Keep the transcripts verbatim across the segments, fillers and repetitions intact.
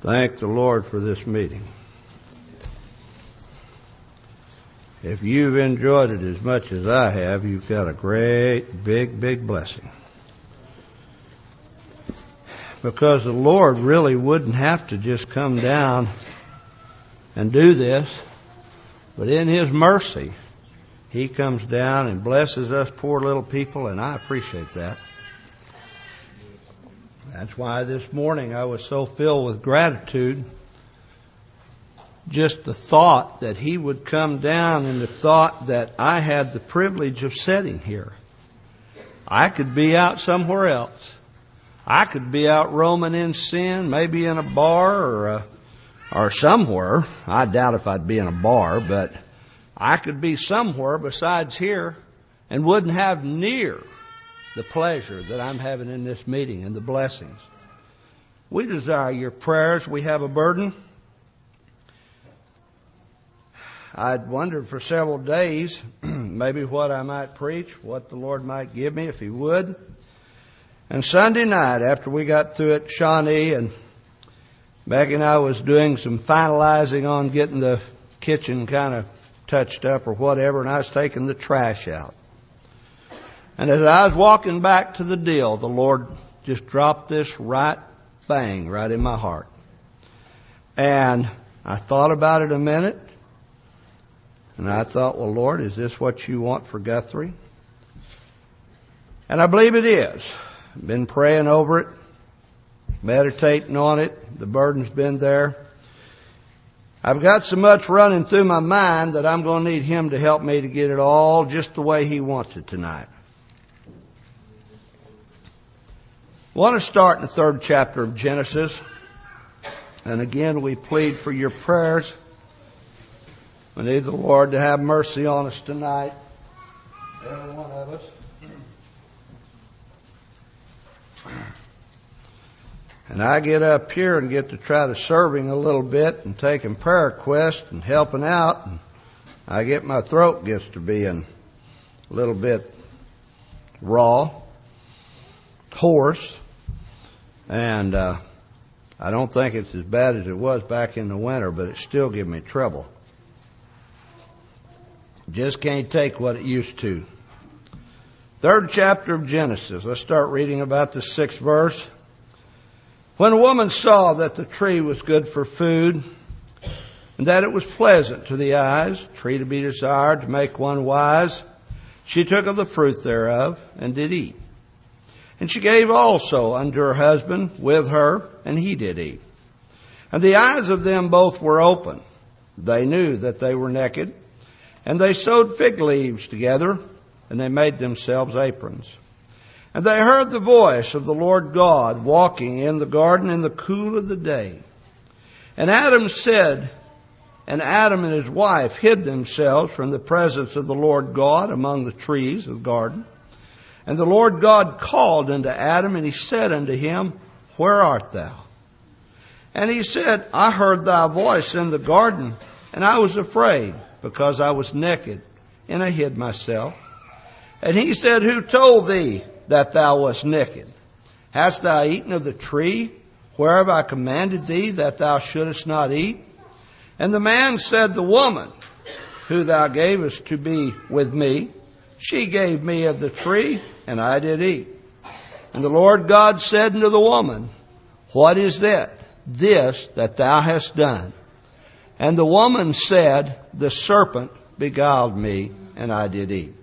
Thank the Lord for this meeting. If you've enjoyed it as much as I have, you've got a great, big, big blessing. Because the Lord really wouldn't have to just come down and do this, but in His mercy, He comes down and blesses us poor little people, and I appreciate that. That's why this morning I was so filled with gratitude. Just the thought that He would come down and the thought that I had the privilege of sitting here. I could be out somewhere else. I could be out roaming in sin, maybe in a bar or a, or somewhere. I doubt if I'd be in a bar, but I could be somewhere besides here and wouldn't have near the pleasure that I'm having in this meeting and the blessings. We desire your prayers. We have a burden. I'd wondered for several days maybe what I might preach, what the Lord might give me if He would. And Sunday night, after we got through at Shawnee, and Becky and I was doing some finalizing on getting the kitchen kind of touched up or whatever, and I was taking the trash out. And as I was walking back to the deal, the Lord just dropped this right bang right in my heart. And I thought about it a minute, and I thought, well, Lord, is this what you want for Guthrie? And I believe it is. I've been praying over it, meditating on it. The burden's been there. I've got so much running through my mind that I'm going to need Him to help me to get it all just the way He wants it tonight. I want to start in the third chapter of Genesis. And again, we plead for your prayers. We need the Lord to have mercy on us tonight, every one of us. And I get up here and get to try to serving a little bit and taking prayer requests and helping out. And I get my throat gets to being a little bit raw, hoarse, and uh, I don't think it's as bad as it was back in the winter, but it still gives me trouble. Just can't take what it used to. Third chapter of Genesis. Let's start reading about the sixth verse. When a woman saw that the tree was good for food, and that it was pleasant to the eyes, tree to be desired to make one wise, she took of the fruit thereof, and did eat. And she gave also unto her husband with her, and he did eat. And the eyes of them both were open. They knew that they were naked, and they sewed fig leaves together, and they made themselves aprons. And they heard the voice of the Lord God walking in the garden in the cool of the day. And Adam said, and Adam and his wife hid themselves from the presence of the Lord God among the trees of the garden. And the Lord God called unto Adam, and He said unto him, Where art thou? And he said, I heard thy voice in the garden, and I was afraid, because I was naked, and I hid myself. And he said, Who told thee that thou wast naked? Hast thou eaten of the tree whereof I commanded thee that thou shouldest not eat? And the man said, The woman who thou gavest to be with me, she gave me of the tree, and I did eat. And the Lord God said unto the woman, What is that? This that thou hast done. And the woman said, The serpent beguiled me, and I did eat.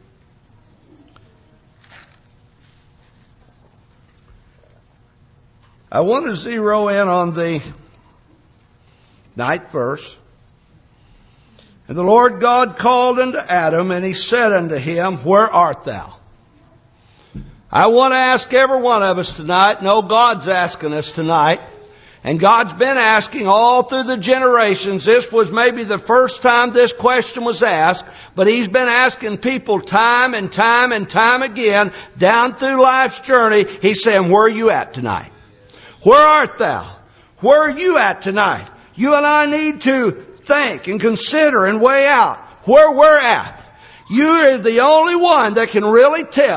I want to zero in on the ninth verse. And the Lord God called unto Adam, and He said unto him, Where art thou? I want to ask every one of us tonight, no, God's asking us tonight, and God's been asking all through the generations. This was maybe the first time this question was asked, but He's been asking people time and time and time again, down through life's journey. He's saying, Where are you at tonight? Where art thou? Where are you at tonight? You and I need to think and consider and weigh out where we're at. You are the only one that can really tell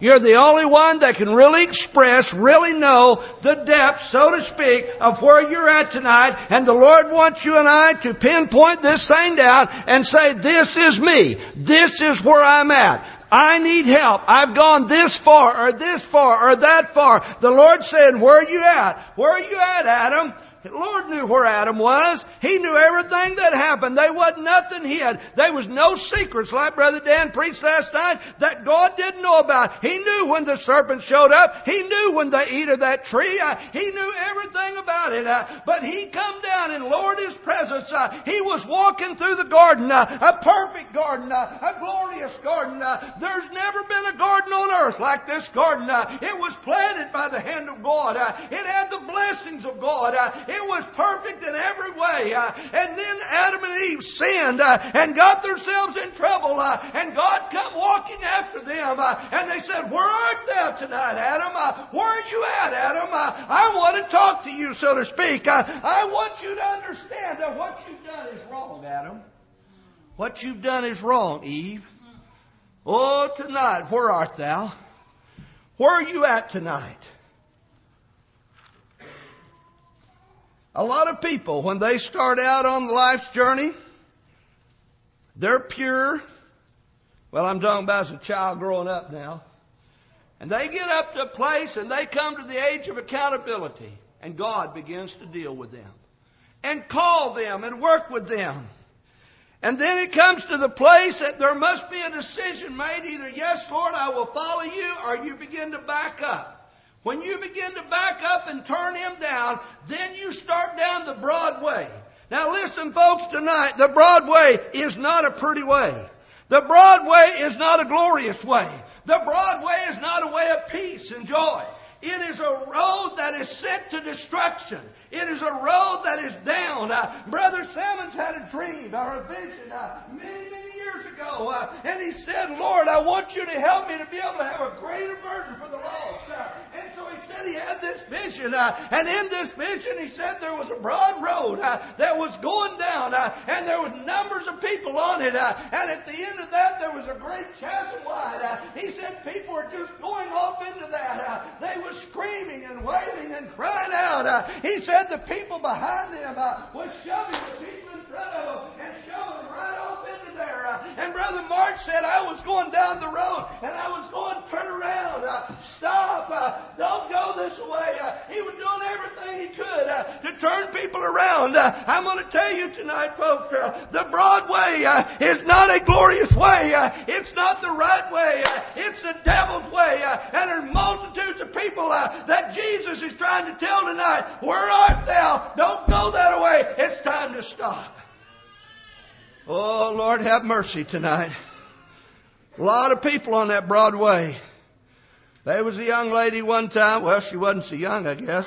You're the only one that can really express, really know the depth, so to speak, of where you're at tonight. And the Lord wants you and I to pinpoint this thing down and say, this is me. This is where I'm at. I need help. I've gone this far or this far or that far. The Lord said, where are you at? Where are you at, Adam? The Lord knew where Adam was. He knew everything that happened. There wasn't nothing hid. There was no secrets, like Brother Dan preached last night, that God didn't know about. He knew when the serpent showed up. He knew when they eat of that tree. Uh, he knew everything about it. Uh, but He come down and lowered His presence. Uh, he was walking through the garden, uh, a perfect garden, uh, a glorious garden. Uh, there's never been a garden on earth like this garden. Uh, it was planted by the hand of God. Uh, it had the blessings of God. Uh, It was perfect in every way. Uh, and then Adam and Eve sinned uh, and got themselves in trouble. Uh, and God come walking after them. Uh, and they said, where art thou tonight, Adam? Uh, where are you at, Adam? Uh, I want to talk to you, so to speak. Uh, I want you to understand that what you've done is wrong, Adam. What you've done is wrong, Eve. Oh, tonight, where art thou? Where are you at tonight? A lot of people, when they start out on life's journey, they're pure. Well, I'm talking about as a child growing up now. And they get up to a place and they come to the age of accountability. And God begins to deal with them. And call them and work with them. And then it comes to the place that there must be a decision made. Either, yes, Lord, I will follow you, or you begin to back up. When you begin to back up and turn Him down, then you start down the broad way. Now listen, folks, tonight, the broad way is not a pretty way. The broad way is not a glorious way. The broad way is not a way of peace and joy. It is a road that is sent to destruction. It is a road that is down. Uh, Brother Simmons had a dream or a vision uh, many, many years ago. Uh, and he said, Lord, I want you to help me to be able to have a greater burden for the lost. Uh, and so he said he had this vision. Uh, and in this vision, he said there was a broad road uh, that was going down. Uh, and there was numbers of people on it. Uh, and at the end of that, there was a great chasm wide. Uh, he said people were just going off into that. Uh, they were screaming and wailing and crying out. Uh, he said the people behind them uh, was shoving the people in front of them and shoving them right off into there. Uh, and Brother Mark said, I was going down the road and I was going, turn around, uh, stop, uh, don't go this way. Uh, he was doing everything he could uh, to turn people around. Uh, I'm going to tell you tonight, folks, uh, the broad way uh, is not a glorious way. Uh, it's not the right way. Uh, it's the devil's way. Uh, and there's multitudes of people uh, that Jesus is trying to tell tonight, where art thou? Don't go that way. It's time to stop. Oh, Lord, have mercy tonight. A lot of people on that broad way. There was a young lady one time. Well, she wasn't so young, I guess.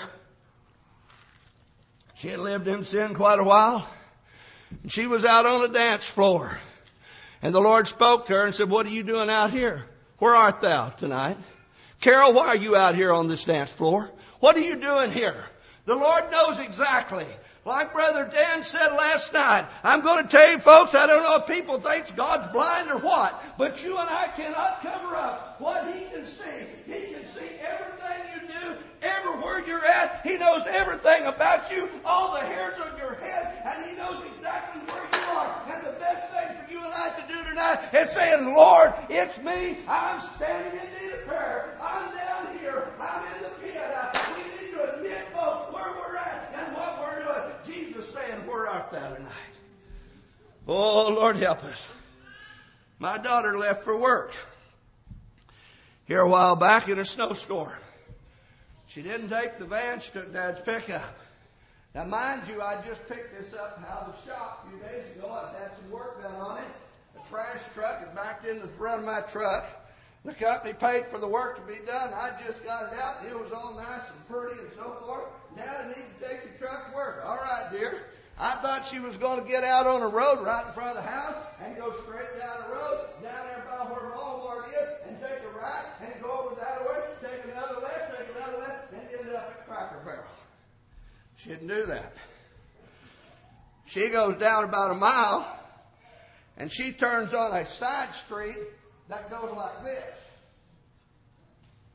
She had lived in sin quite a while. And she was out on a dance floor. And the Lord spoke to her and said, what are you doing out here? Where art thou tonight? Carol, why are you out here on this dance floor? What are you doing here? The Lord knows exactly. Like Brother Dan said last night, I'm going to tell you folks, I don't know if people think God's blind or what, but you and I cannot cover up what He can see. He can see everything you do, everywhere you're at. He knows everything about you, all the hairs on your head, and He knows exactly where you are. And the best thing for you and I to do tonight is saying, Lord, it's me. I'm standing in need of prayer. I'm down here. I'm in the pit. We need to admit, folks, where we're at and what we're doing. Jesus saying, where art thou tonight? Oh, Lord, help us. My daughter left for work here a while back in a snowstorm. She didn't take the van. She took Dad's pickup. Now, mind you, I just picked this up out of the shop a few days ago. I've had some work done on it. A trash truck had backed into the front of my truck. The company paid for the work to be done. I just got it out. It was all nice and pretty and so forth. Now I need to take your truck to work. All right, dear. I thought she was going to get out on the road right in front of the house and go straight down the road, down there by where Walmart is, and take a right and go over that way, take another left, take another left, and end up at Cracker Barrel. She didn't do that. She goes down about a mile, and she turns on a side street that goes like this.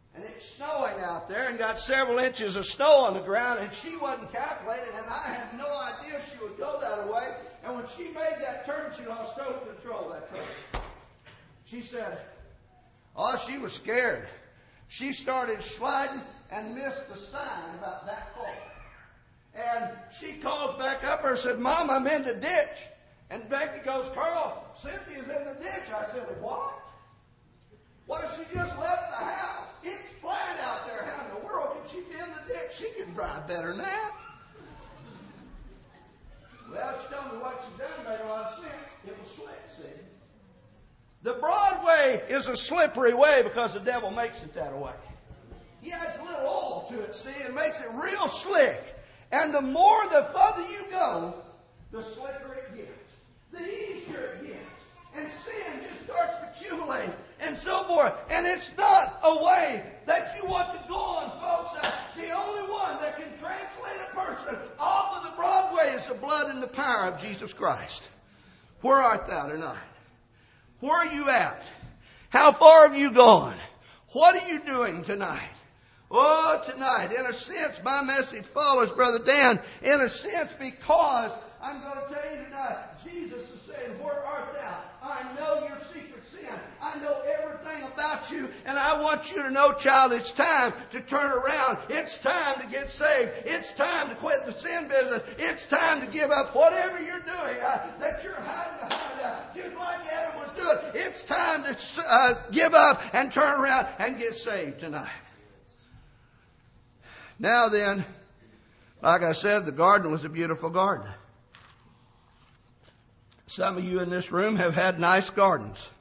And it's snowing out there and got several inches of snow on the ground, and she wasn't calculating, and I had no idea she would go that way. And when she made that turn, she lost total control of that turn. She said, oh, she was scared. She started sliding and missed the sign about that far. And she calls back up her and said, Mom, I'm in the ditch. And Becky goes, Carl, Cynthia's in the ditch. I said, what? Why, she just left the house. It's flat out there. How in the world can she be in the ditch? She can drive better than that. Well, she told me what she done made a lot of sense. It was slick, see. The Broadway is a slippery way because the devil makes it that way. He adds a little oil to it, see, and makes it real slick. And the more, the further you go, the slicker it gets. The easier it gets. And sin just starts accumulating and so forth. And it's not a way that you want to go on, folks. Uh, the only one that can translate a person off of the Broadway is the blood and the power of Jesus Christ. Where art thou tonight? Where are you at? How far have you gone? What are you doing tonight? Oh, tonight, in a sense, my message follows Brother Dan, in a sense, because I'm going to tell you tonight, Jesus is saying, where art thou? I know your secret sin. I know everything about you, and I want you to know, child, it's time to turn around. It's time to get saved. It's time to quit the sin business. It's time to give up whatever you're doing uh, that you're hiding behind, uh, just like Adam was doing. It's time to uh, give up and turn around and get saved tonight. Now then, like I said, the garden was a beautiful garden. Some of you in this room have had nice gardens.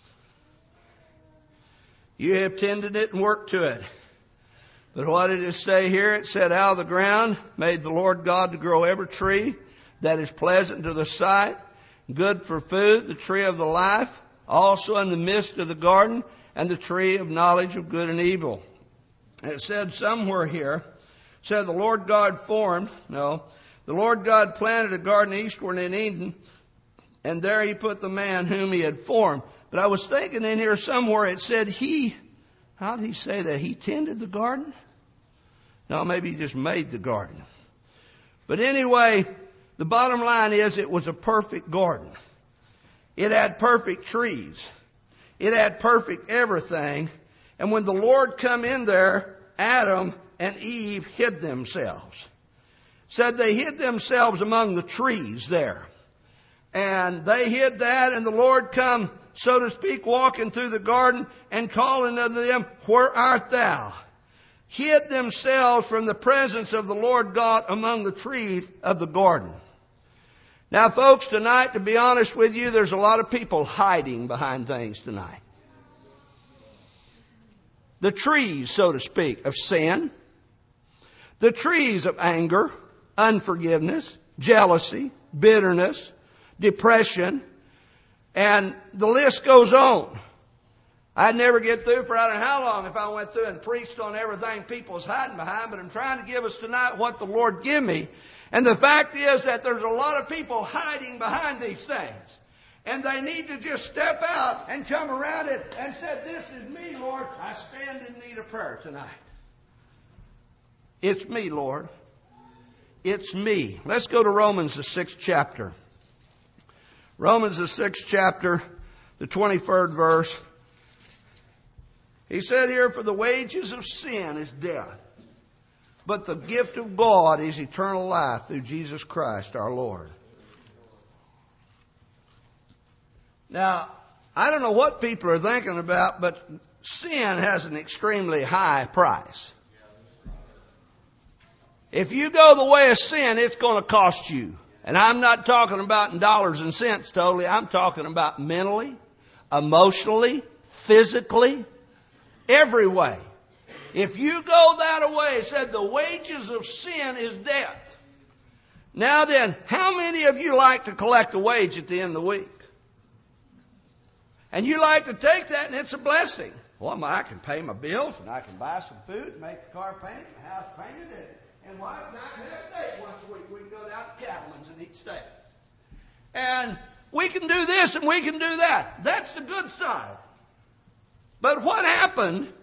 You have tended it and worked to it. But what did it say here? It said, out of the ground made the Lord God to grow every tree that is pleasant to the sight, good for food, the tree of the life, also in the midst of the garden, and the tree of knowledge of good and evil. And it said somewhere here, it said the Lord God formed, no, the Lord God planted a garden eastward in Eden, and there he put the man whom he had formed. But I was thinking in here somewhere it said he, how did he say that? He tended the garden? No, maybe he just made the garden. But anyway, the bottom line is it was a perfect garden. It had perfect trees. It had perfect everything. And when the Lord come in there, Adam and Eve hid themselves. Said they hid themselves among the trees there. And they hid that, and the Lord come, so to speak, walking through the garden and calling unto them, where art thou? Hid themselves from the presence of the Lord God among the trees of the garden. Now, folks, tonight, to be honest with you, there's a lot of people hiding behind things tonight. The trees, so to speak, of sin. The trees of anger, unforgiveness, jealousy, bitterness, depression, and the list goes on. I'd never get through for I don't know how long if I went through and preached on everything people was hiding behind, but I'm trying to give us tonight what the Lord give me. And the fact is that there's a lot of people hiding behind these things. And they need to just step out and come around it and say, this is me, Lord. I stand in need of prayer tonight. It's me, Lord. It's me. Let's go to Romans, the sixth chapter. Romans, the sixth chapter, the twenty-third verse. He said here, for the wages of sin is death, but the gift of God is eternal life through Jesus Christ our Lord. Now, I don't know what people are thinking about, but sin has an extremely high price. If you go the way of sin, it's going to cost you. And I'm not talking about in dollars and cents totally. I'm talking about mentally, emotionally, physically, every way. If you go that way, it said the wages of sin is death. Now then, how many of you like to collect a wage at the end of the week? And you like to take that and it's a blessing. Well, I can pay my bills and I can buy some food and make the car painted, the house painted, and And wife and I can have a date once a week. We can go down to Cattleman's and eat steak. And we can do this and we can do that. That's the good side. But what happened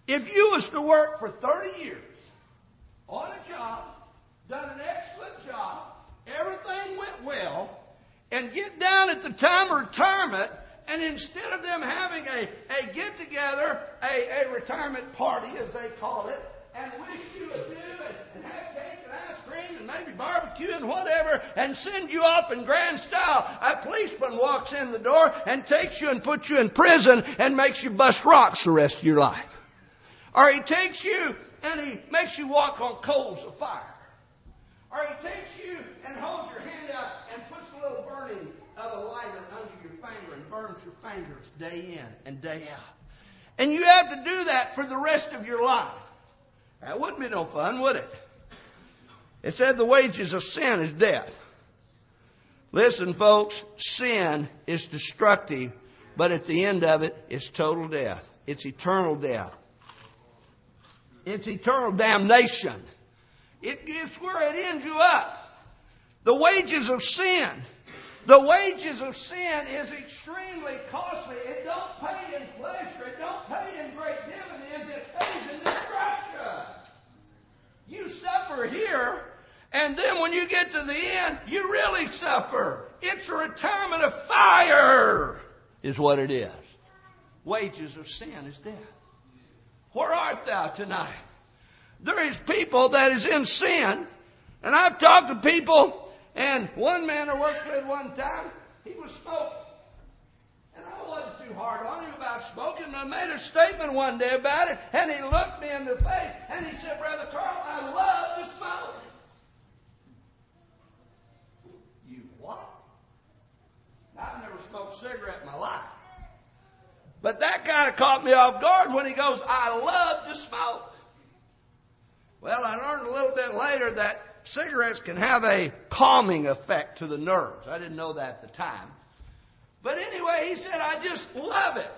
If you was to work for thirty years on a job, done an excellent job, everything went well, and get down at the time of retirement, and instead of them having a, a get-together, a, a retirement party, as they call it, and wish you adieu, and, and have cake and ice cream, and maybe barbecue and whatever, and send you off in grand style, a policeman walks in the door and takes you and puts you in prison and makes you bust rocks the rest of your life. Or he takes you and he makes you walk on coals of fire. Or he takes you and holds your hand out and puts a little burning of a lighter under your finger and burns your fingers day in and day out. And you have to do that for the rest of your life. That wouldn't be no fun, would it? It said the wages of sin is death. Listen, folks, sin is destructive, but at the end of it, it's total death. It's eternal death. It's eternal damnation. It gives where it ends you up. The wages of sin. The wages of sin is extremely costly. It don't pay in pleasure. It don't pay in great dividends. It pays in destruction. You suffer here, and then when you get to the end, you really suffer. It's a retirement of fire, is what it is. Wages of sin is death. Where art thou tonight? There is people that is in sin, and I've talked to people, and one man I worked with one time, he was smoking. And I wasn't too hard on him about smoking, but I made a statement one day about it, and he looked me in the face, and he said, Brother Carl, I love to smoke. You what? I've never smoked a cigarette in my life. But that kind of caught me off guard when he goes, I love to smoke. Well, I learned a little bit later that cigarettes can have a calming effect to the nerves. I didn't know that at the time. But anyway, he said, I just love it.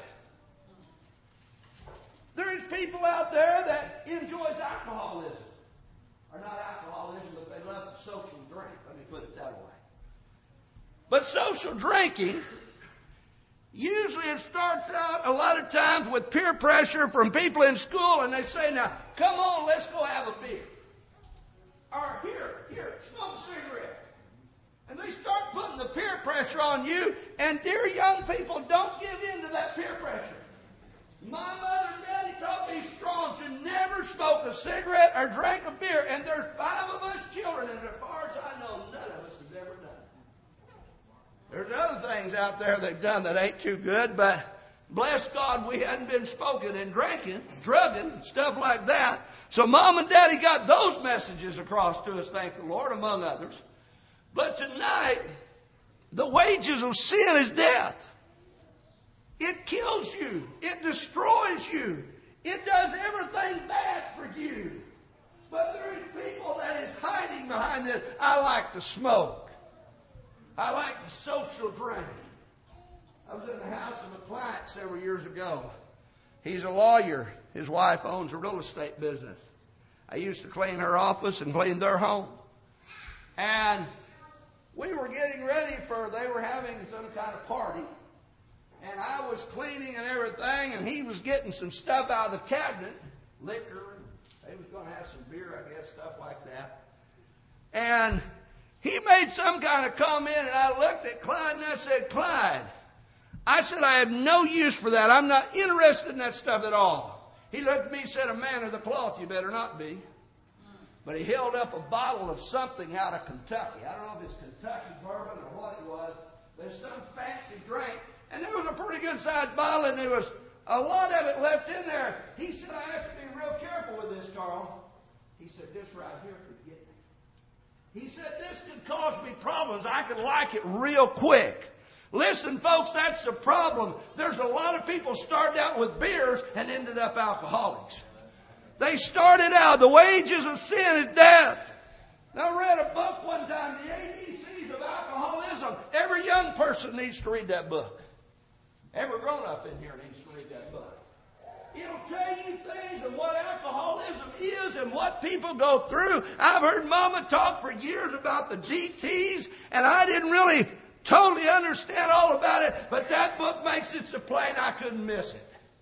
There's people out there that enjoys alcoholism. Or not alcoholism, but they love the social drink. Let me put it that way. But social drinking, usually it starts out a lot of times with peer pressure from people in school, and they say, now, come on, let's go have a beer. Or here, here, smoke a cigarette. And they start putting the peer pressure on you, and dear young people, don't give in to that peer pressure. My mother and daddy taught me strong to never smoke a cigarette or drink a beer, and there's five of us children, and as far as I know, none of us has ever done it. There's other things out there they've done that ain't too good, but bless God, we hadn't been smoking and drinking, drugging, stuff like that. So Mom and Daddy got those messages across to us, thank the Lord, among others. But tonight, the wages of sin is death. It kills you. It destroys you. It does everything bad for you. But there is people that is hiding behind this. I like to smoke. I like the social drink. I was in the house of a client several years ago. He's a lawyer. His wife owns a real estate business. I used to clean her office and clean their home. And we were getting ready for, they were having some kind of party. And I was cleaning and everything, and he was getting some stuff out of the cabinet, liquor. He was going to have some beer, I guess, stuff like that. And he made some kind of comment, and I looked at Clyde and I said, Clyde, I said, I have no use for that. I'm not interested in that stuff at all. He looked at me and said, a man of the cloth, you better not be. But he held up a bottle of something out of Kentucky. I don't know if it's Kentucky bourbon or what it was. There's some fancy drink. And there was a pretty good sized bottle, and there was a lot of it left in there. He said, I have to be real careful with this, Carl. He said, this right here could get me. He said, this could cause me problems. I could like it real quick. Listen, folks, that's the problem. There's a lot of people started out with beers and ended up alcoholics. They started out, the wages of sin is death. I read a book one time, The A B Cs of Alcoholism. Every young person needs to read that book. Every grown-up in here needs to read that book. It'll tell you things of what alcoholism is and what people go through. I've heard Mama talk for years about the G Ts, and I didn't really totally understand all about it, but that book makes it so plain I couldn't miss it.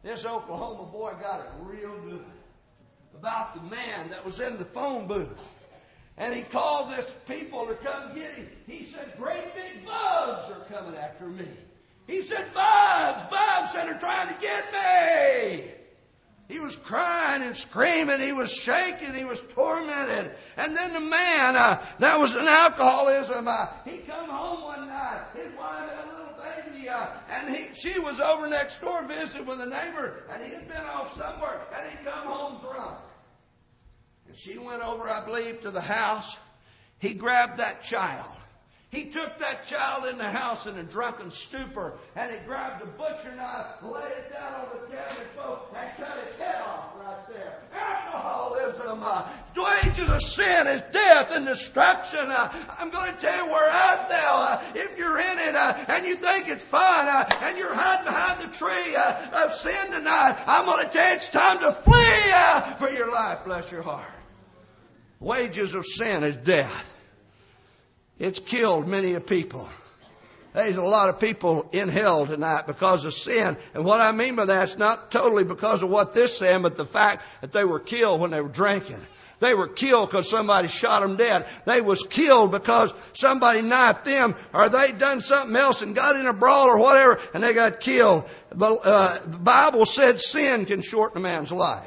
This Oklahoma boy got it real good about the man that was in the phone booth. And he called this people to come get him. He said, great big bugs are coming after me. He said, bugs, bugs that are trying to get me. He was crying and screaming. He was shaking. He was tormented. And then the man, uh, that was an alcoholism. Uh, he come home one night. His wife had a little baby. Uh, and he, she was over next door visiting with a neighbor. And he had been off somewhere. And he come home drunk. And she went over, I believe, to the house. He grabbed that child. He took that child in the house in a drunken stupor, and he grabbed a butcher knife, laid it down on the cabinet folk, and cut its head off right there. Alcoholism, uh, the wages of sin is death and destruction. Uh, I'm going to tell you, we're out there. Uh, if you're in it uh, and you think it's fun, uh, and you're hiding behind the tree uh, of sin tonight, I'm going to tell you it's time to flee uh, for your life. Bless your heart. Wages of sin is death. It's killed many a people. There's a lot of people in hell tonight because of sin. And what I mean by that, it's not totally because of what this said, but the fact that they were killed when they were drinking. They were killed because somebody shot them dead. They was killed because somebody knifed them, or they done something else and got in a brawl or whatever, and they got killed. The, uh, the Bible said sin can shorten a man's life.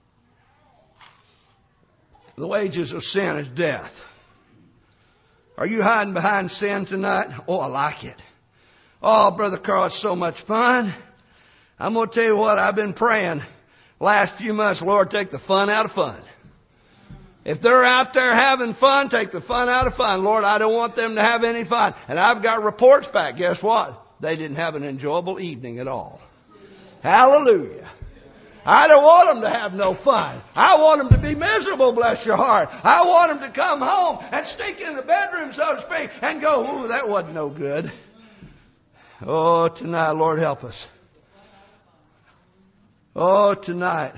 The wages of sin is death. Are you hiding behind sin tonight? Oh, I like it. Oh, Brother Carl, it's so much fun. I'm going to tell you what, I've been praying last few months, Lord, take the fun out of fun. If they're out there having fun, take the fun out of fun. Lord, I don't want them to have any fun. And I've got reports back. Guess what? They didn't have an enjoyable evening at all. Hallelujah. I don't want them to have no fun. I want them to be miserable, bless your heart. I want them to come home and stink in the bedroom, so to speak, and go, ooh, that wasn't no good. Oh, tonight, Lord, help us. Oh, tonight.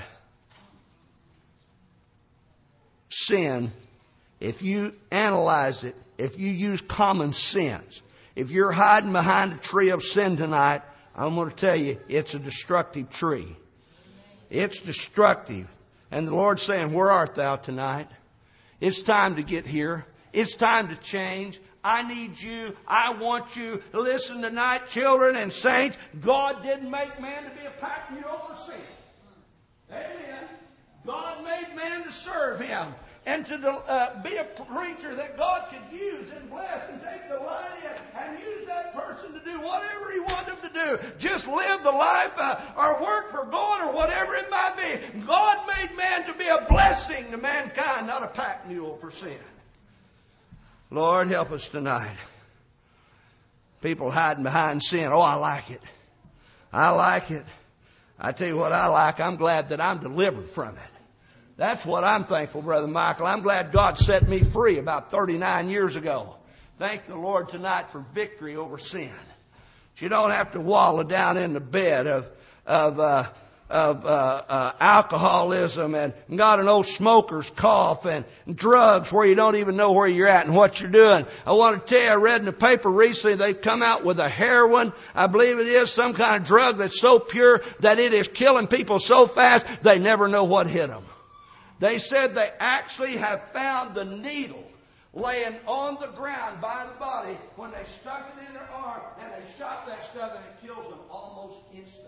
Sin, if you analyze it, if you use common sense, if you're hiding behind a tree of sin tonight, I'm going to tell you, it's a destructive tree. It's destructive. And the Lord's saying, where art thou tonight? It's time to get here. It's time to change. I need you. I want you. Listen tonight, children and saints. God didn't make man to be a pack mule for sin. Amen. God made man to serve Him and to uh, be a preacher that God could use and bless and take the light in and use that person to do whatever He wanted them to do. Just live the life uh, or work for God or whatever it might be. God made man to be a blessing to mankind, not a pack mule for sin. Lord, help us tonight. People hiding behind sin. Oh, I like it. I like it. I tell you what I like. I'm glad that I'm delivered from it. That's what I'm thankful, Brother Michael. I'm glad God set me free about thirty-nine years ago. Thank the Lord tonight for victory over sin. You don't have to wallow down in the bed of of uh, of uh, uh, alcoholism and got an old smoker's cough and drugs where you don't even know where you're at and what you're doing. I want to tell you, I read in the paper recently they've come out with a heroin, I believe it is, some kind of drug that's so pure that it is killing people so fast they never know what hit them. They said they actually have found the needle laying on the ground by the body when they stuck it in their arm and they shot that stuff and it kills them almost instantly.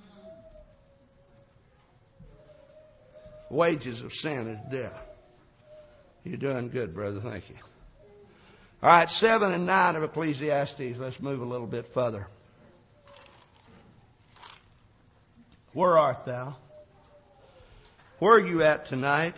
Wages of sin is death. You're doing good, brother. Thank you. All right, seven and nine of Ecclesiastes. Let's move a little bit further. Where art thou? Where are you at tonight?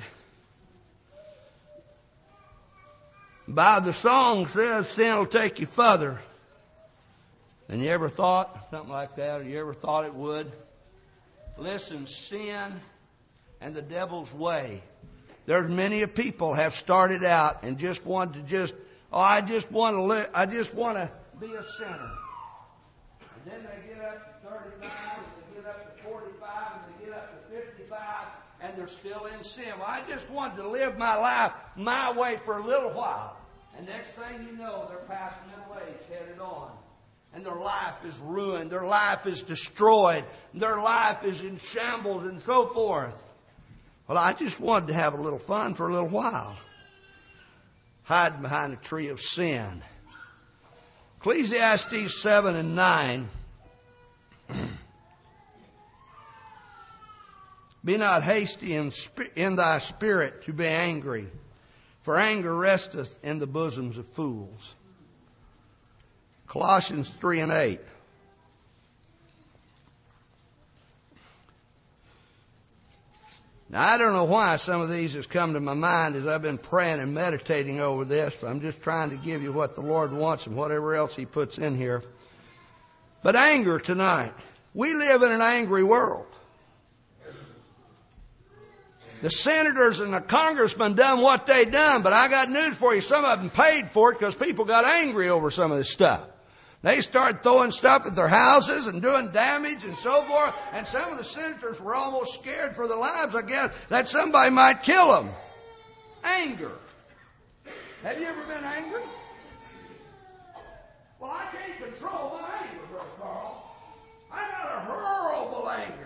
By the song says sin will take you further than you ever thought, something like that, or you ever thought it would. Listen, sin and the devil's way. There's many of people have started out and just want to just, oh, I just want to live, I just want to be a sinner. And then they get up to thirty-five, and they get up to forty-five, and they get up to fifty-five. And they're still in sin. Well, I just wanted to live my life my way for a little while. And next thing you know, they're past middle age, headed on and their life is ruined, their life is destroyed, their life is in shambles and so forth. Well, I just wanted to have a little fun for a little while. Hiding behind a tree of sin. Ecclesiastes seven and nine. Be not hasty in, sp- in thy spirit to be angry, for anger resteth in the bosoms of fools. Colossians three and eight. Now, I don't know why some of these has come to my mind as I've been praying and meditating over this. I'm just trying to give you what the Lord wants and whatever else He puts in here. But anger tonight. We live in an angry world. The senators and the congressmen done what they done, but I got news for you. Some of them paid for it because people got angry over some of this stuff. They started throwing stuff at their houses and doing damage and so forth. And some of the senators were almost scared for their lives, I guess, that somebody might kill them. Anger. Have you ever been angry? Well, I can't control my anger, Brother Carl. I got a horrible anger.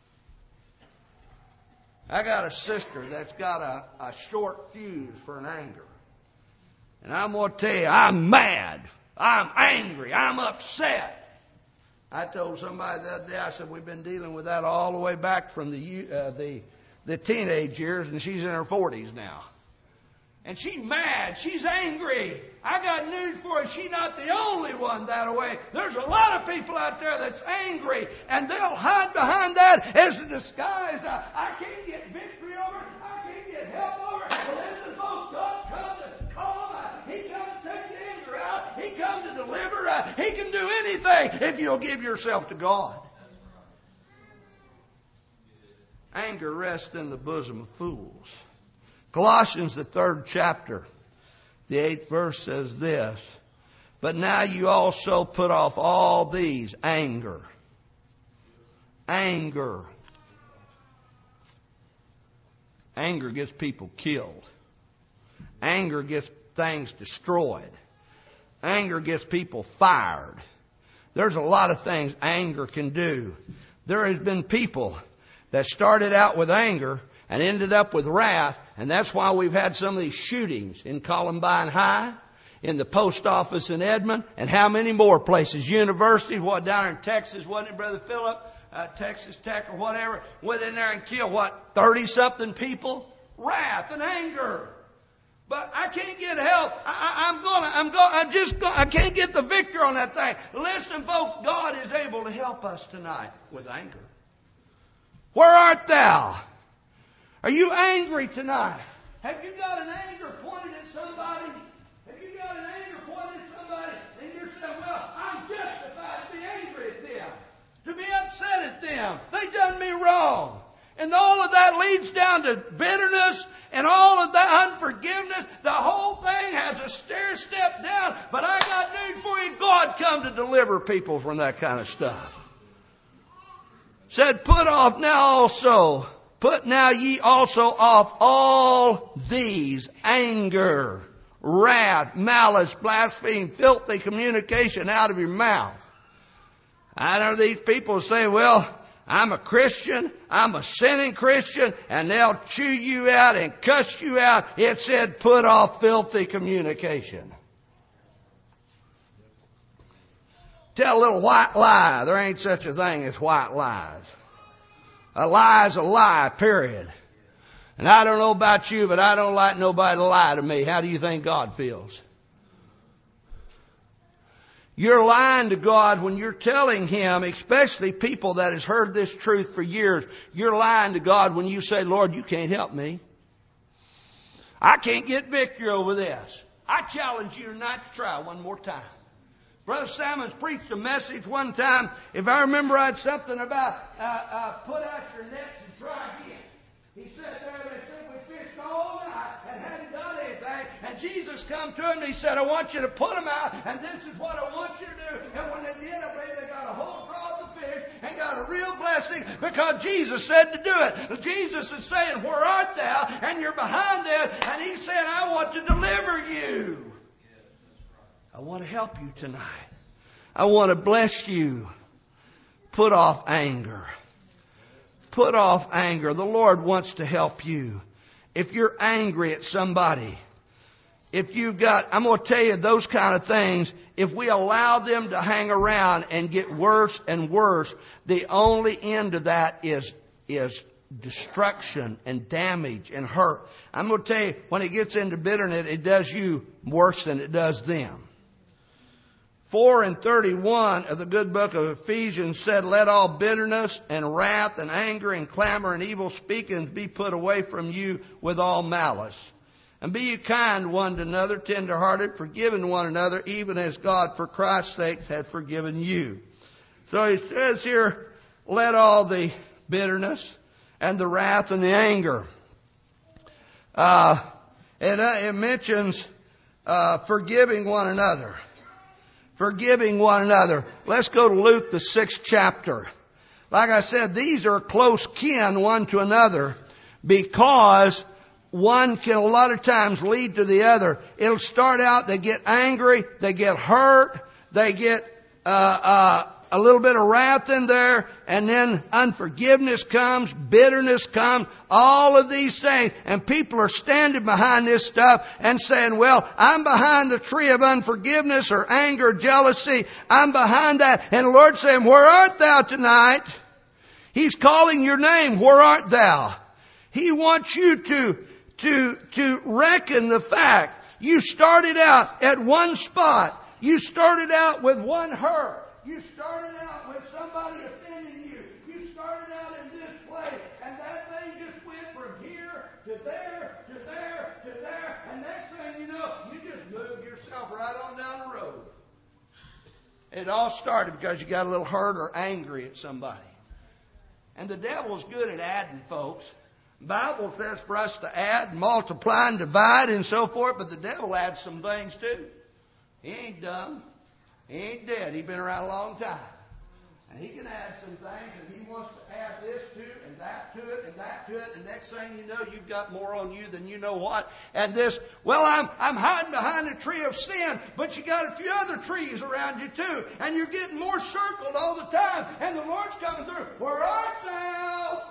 I got a sister that's got a, a short fuse for an anger. And I'm going to tell you, I'm mad. I'm angry. I'm upset. I told somebody the other day, I said, we've been dealing with that all the way back from the uh, the the teenage years, and she's in her forties now. And she's mad. She's angry. I got news for her. She's not the only one that way. There's a lot of people out there that's angry, and they'll hide behind that as a disguise. I, I can't get victory over it. I can't get help over it. Well, this is most God come to calm. He come to take the anger out. He come to deliver. Uh, he can do anything if you'll give yourself to God. Anger rests in the bosom of fools. Colossians, the third chapter, the eighth verse says this, but now you also put off all these, anger. Anger. Anger gets people killed. Anger gets things destroyed. Anger gets people fired. There's a lot of things anger can do. There has been people that started out with anger and ended up with wrath, and that's why we've had some of these shootings in Columbine High, in the post office in Edmond, and how many more places. Universities, what, down in Texas, wasn't it, Brother Philip? Uh, Texas Tech or whatever, went in there and killed, what, thirty-something people? Wrath and anger. But I can't get help. I, I, I'm gonna, I'm going, I'm just going, I can't get the victory on that thing. Listen, folks, God is able to help us tonight with anger. Where art thou? Are you angry tonight? Have you got an anger pointed at somebody? Have you got an anger pointed at somebody? And you're saying, well, I'm justified to be angry at them, to be upset at them. They done me wrong. And all of that leads down to bitterness and all of that unforgiveness. The whole thing has a stair step down. But I got news for you. God come to deliver people from that kind of stuff. Said, put off now also. Put now ye also off all these, anger, wrath, malice, blasphemy, filthy communication out of your mouth. I know these people say, well, I'm a Christian, I'm a sinning Christian, and they'll chew you out and cuss you out. It said, put off filthy communication. Tell a little white lie. There ain't such a thing as white lies. A lie is a lie, period. And I don't know about you, but I don't like nobody to lie to me. How do you think God feels? You're lying to God when you're telling Him, especially people that has heard this truth for years. You're lying to God when you say, Lord, you can't help me. I can't get victory over this. I challenge you tonight to try one more time. Brother Salmons preached a message one time, if I remember right, something about uh, uh, put out your nets and try again. He sat there and they said, we fished all night and hadn't done anything. And Jesus come to him and He said, I want you to put them out, and this is what I want you to do. And when they did, I believe they got a whole crowd of fish and got a real blessing because Jesus said to do it. Jesus is saying, where art thou? And you're behind that. And He's saying, I want to deliver you. I want to help you tonight. I want to bless you. Put off anger. Put off anger. The Lord wants to help you. If you're angry at somebody, if you've got, I'm going to tell you those kind of things, if we allow them to hang around and get worse and worse, the only end of that is, is destruction and damage and hurt. I'm going to tell you, when it gets into bitterness, it does you worse than it does them. four and thirty-one of the good book of Ephesians said, let all bitterness and wrath and anger and clamor and evil speakings be put away from you with all malice. And be ye kind one to another, tender-hearted, forgiving one another, even as God for Christ's sake hath forgiven you. So he says here, let all the bitterness and the wrath and the anger. Uh, and uh, it mentions uh, forgiving one another. Forgiving one another. Let's go to Luke, the sixth chapter. Like I said, these are close kin one to another because one can a lot of times lead to the other. It'll start out, they get angry, they get hurt, they get uh, uh, a little bit of wrath in there, and then unforgiveness comes, bitterness comes, all of these things. And people are standing behind this stuff and saying, well, I'm behind the tree of unforgiveness or anger, jealousy. I'm behind that. And the Lord's saying, where art thou tonight? He's calling your name. Where art thou? He wants you to, to, to reckon the fact. You started out at one spot. You started out with one hurt. You started out with somebody offending you. You started out in this place. And that thing just went from here to there, to there, to there. And next thing you know, you just moved yourself right on down the road. It all started because you got a little hurt or angry at somebody. And the devil's good at adding, folks. The Bible says for us to add, multiply, and divide, and so forth. But the devil adds some things too. He ain't dumb. He ain't dead. He's been around a long time. And he can add some things, and he wants to add this to it, and that to it, and that to it. And next thing you know, you've got more on you than you know what. And this, well, I'm, I'm hiding behind a tree of sin, but you got a few other trees around you too. And you're getting more circled all the time. And the Lord's coming through. Where art thou?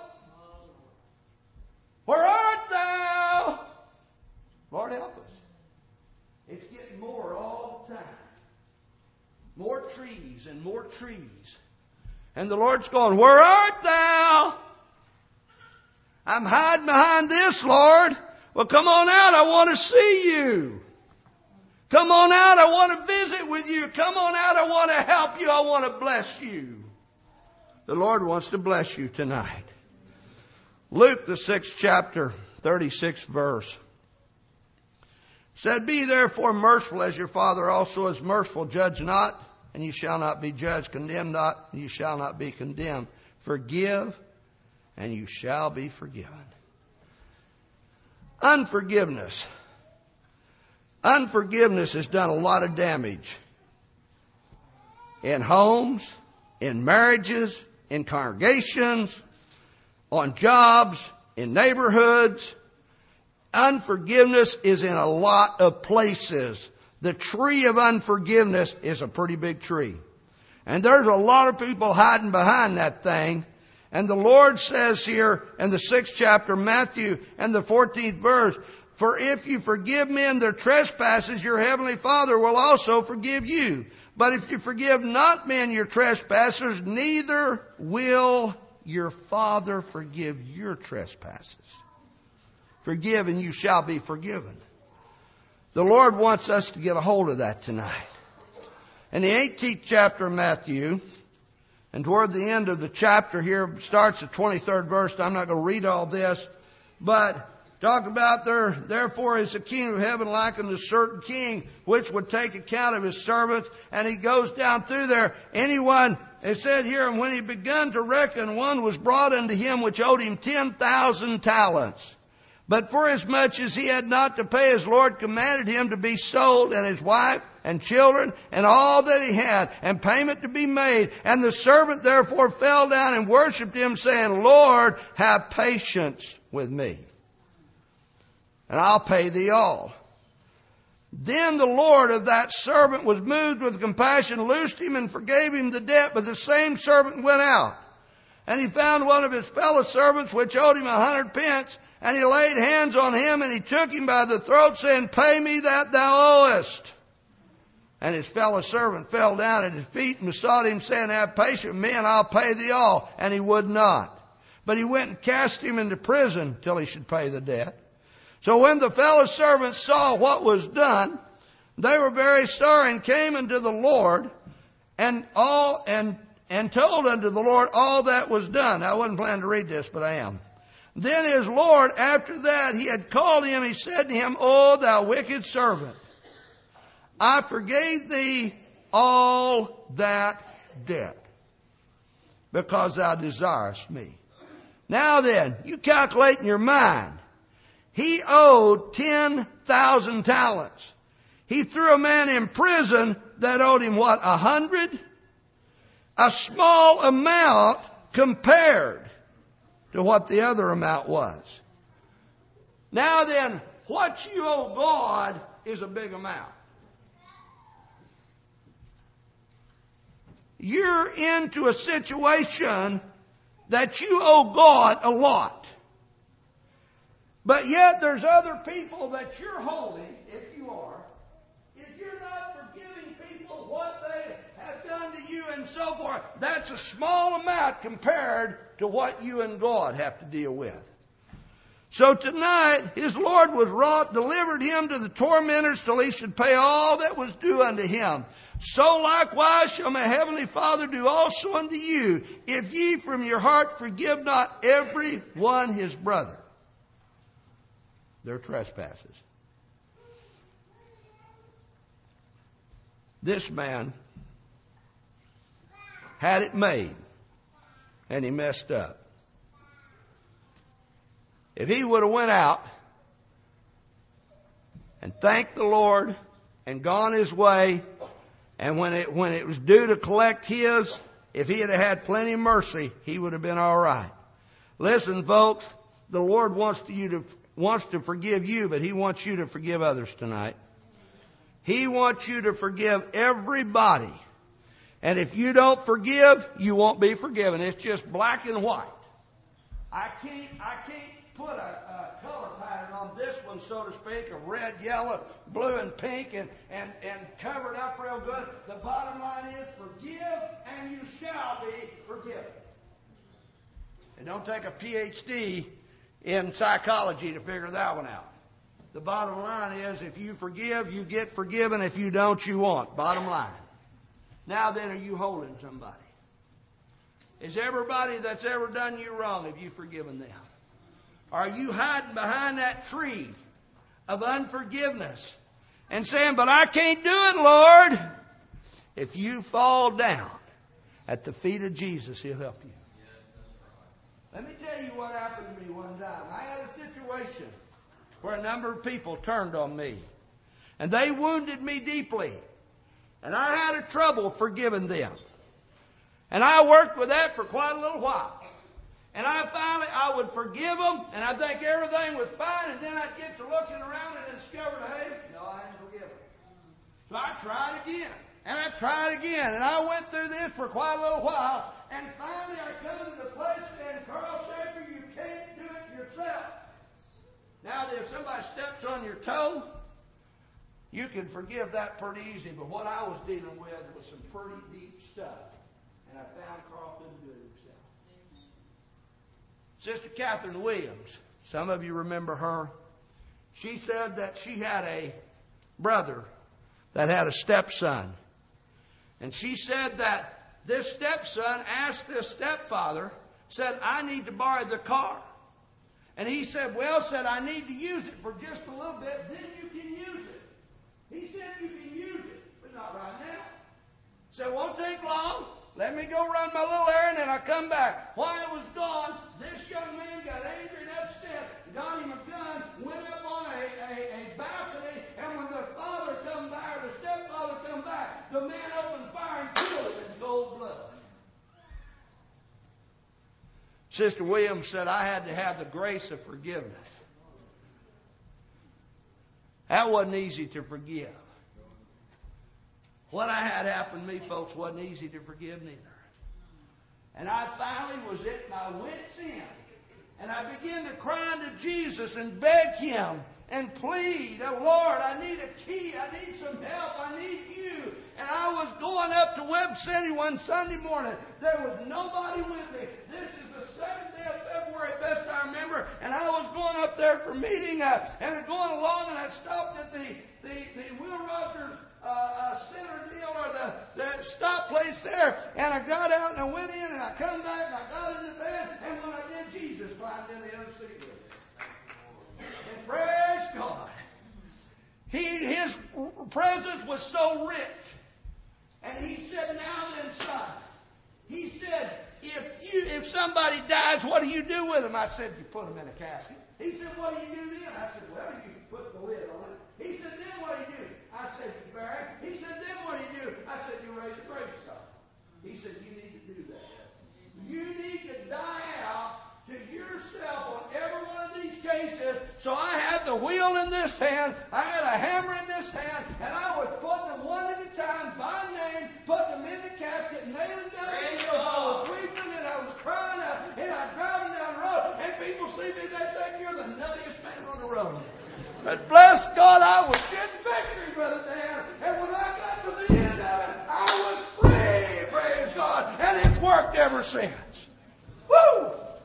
Where art thou? Lord help us. It's getting more all the time. More trees and more trees. And the Lord's going, where art thou? I'm hiding behind this, Lord. Well, come on out. I want to see you. Come on out. I want to visit with you. Come on out. I want to help you. I want to bless you. The Lord wants to bless you tonight. Luke, the sixth chapter, thirty-sixth verse. Said, be therefore merciful as your Father also is merciful. Judge not, and you shall not be judged. Condemn not, and you shall not be condemned. Forgive, and you shall be forgiven. Unforgiveness. Unforgiveness has done a lot of damage. In homes, in marriages, in congregations, on jobs, in neighborhoods. Unforgiveness is in a lot of places. The tree of unforgiveness is a pretty big tree. And there's a lot of people hiding behind that thing. And the Lord says here in the sixth chapter, Matthew, and the fourteenth verse, for if you forgive men their trespasses, your heavenly Father will also forgive you. But if you forgive not men your trespasses, neither will your Father forgive your trespasses. Forgive and you shall be forgiven. The Lord wants us to get a hold of that tonight. In the eighteenth chapter of Matthew, and toward the end of the chapter here, starts the twenty-third verse. I'm not going to read all this, but talk about there, therefore is the kingdom of heaven likened to a certain king, which would take account of his servants. And he goes down through there. Anyone, it said here, and when he begun to reckon, one was brought unto him which owed him ten thousand talents. But for as much as he had not to pay, his Lord commanded him to be sold, and his wife and children and all that he had, and payment to be made. And the servant therefore fell down and worshipped him, saying, Lord, have patience with me, and I'll pay thee all. Then the Lord of that servant was moved with compassion, loosed him, and forgave him the debt. But the same servant went out, and he found one of his fellow servants which owed him a hundred pence. And he laid hands on him, and he took him by the throat, saying, Pay me that thou owest. And his fellow servant fell down at his feet and besought him, saying, Have patience with me, and I'll pay thee all. And he would not. But he went and cast him into prison till he should pay the debt. So when the fellow servants saw what was done, they were very sorry, and came unto the Lord, and all and and told unto the Lord all that was done. I wasn't planning to read this, but I am. Then his Lord, after that he had called him, he said to him, O thou wicked servant, I forgave thee all that debt, because thou desirest me. Now then, you calculate in your mind. He owed ten thousand talents. He threw a man in prison that owed him what, a hundred? A small amount compared to what the other amount was. Now then, what you owe God is a big amount. You're into a situation that you owe God a lot. But yet there's other people that you're holding, if you are, if you're not forgiving people what they have done to you and so forth, that's a small amount compared to what you and God have to deal with. So tonight, his Lord was wroth, delivered him to the tormentors till he should pay all that was due unto him. So likewise shall my heavenly Father do also unto you, if ye from your heart forgive not every one his brother their trespasses. This man had it made, and he messed up. If he would have went out and thanked the Lord and gone his way, and when it when it was due to collect his, if he had had plenty of mercy, he would have been all right. Listen, folks, the Lord wants to, you to wants to forgive you, but he wants you to forgive others tonight. He wants you to forgive everybody. And if you don't forgive, you won't be forgiven. It's just black and white. I can't, I can't put a, a color pattern on this one, so to speak, of red, yellow, blue, and pink, and, and, and cover it up real good. The bottom line is forgive, and you shall be forgiven. And don't take a P H D in psychology to figure that one out. The bottom line is, if you forgive, you get forgiven. If you don't, you won't. Bottom line. Now then, are you holding somebody? Is everybody that's ever done you wrong, have you forgiven them? Are you hiding behind that tree of unforgiveness and saying, but I can't do it, Lord? If you fall down at the feet of Jesus, he'll help you. Let me tell you what happened to me one time. I had a situation where a number of people turned on me, and they wounded me deeply, and I had a trouble forgiving them. And I worked with that for quite a little while. And I finally, I would forgive them, and I think everything was fine, and then I'd get to looking around and discover, hey, no, I didn't forgive them. So I tried again, and I tried again, and I went through this for quite a little while, and finally I come to the place saying, Carl Schaefer, you can't do it yourself. Now, if somebody steps on your toe, you can forgive that pretty easy, but what I was dealing with was some pretty deep stuff, and I found Carl couldn't do it himself. Sister Catherine Williams, some of you remember her. She said that she had a brother that had a stepson. And she said that this stepson asked this stepfather, said, I need to borrow the car. And he said, well, said, I need to use it for just a little bit, then you can use it. He said, you can use it, but not right now. Said, it won't take long. Let me go run my little errand and I'll come back. While I was gone, this young man got angry and upset, got him a gun, went up on a, a, a balcony, and when the father come by, or the stepfather come by, the man opened fire and killed him in cold blood. Sister Williams said, I had to have the grace of forgiveness. That wasn't easy to forgive. What I had happen to me, folks, wasn't easy to forgive neither. And I finally was at my wit's end. And I began to cry unto Jesus and beg Him and plead, oh Lord, I need a key, I need some help, I need you. And I was going up to Webb City one Sunday morning. There was nobody with me. This is the seventh day of February, best I remember. And I was going up there for meeting, uh, and going along, and I stopped at the, the, the Will Rogers uh, uh, Center deal, or the, the stop place there. And I got out and I went in, and I come back and I got in the bed. And when I did, Jesus climbed in the other seat with me. And praise God. He, his presence was so rich. And he said, now then, son. He said, if you, if somebody dies, what do you do with them? I said, you put them in a casket. He said, what do you do then? I said, well, you put the lid on it. He said, then what do you do? I said, you bury it. He said, then what do you do? I said, you raise a gravestone. He said, you need to do that. You need to die out to yourself on every one of these cases. So I had the wheel in this hand, I had a hammer in this hand, and I would put them one at a time by name, put them in the casket, nail them down the wheels. I was weeping and I was crying out, and I was driving down the road, and people see me, they think you're the nuttiest man on the road. But bless God, I was getting victory, Brother Dan. And when I got to the end of it, I was free, praise God. And it's worked ever since. Woo!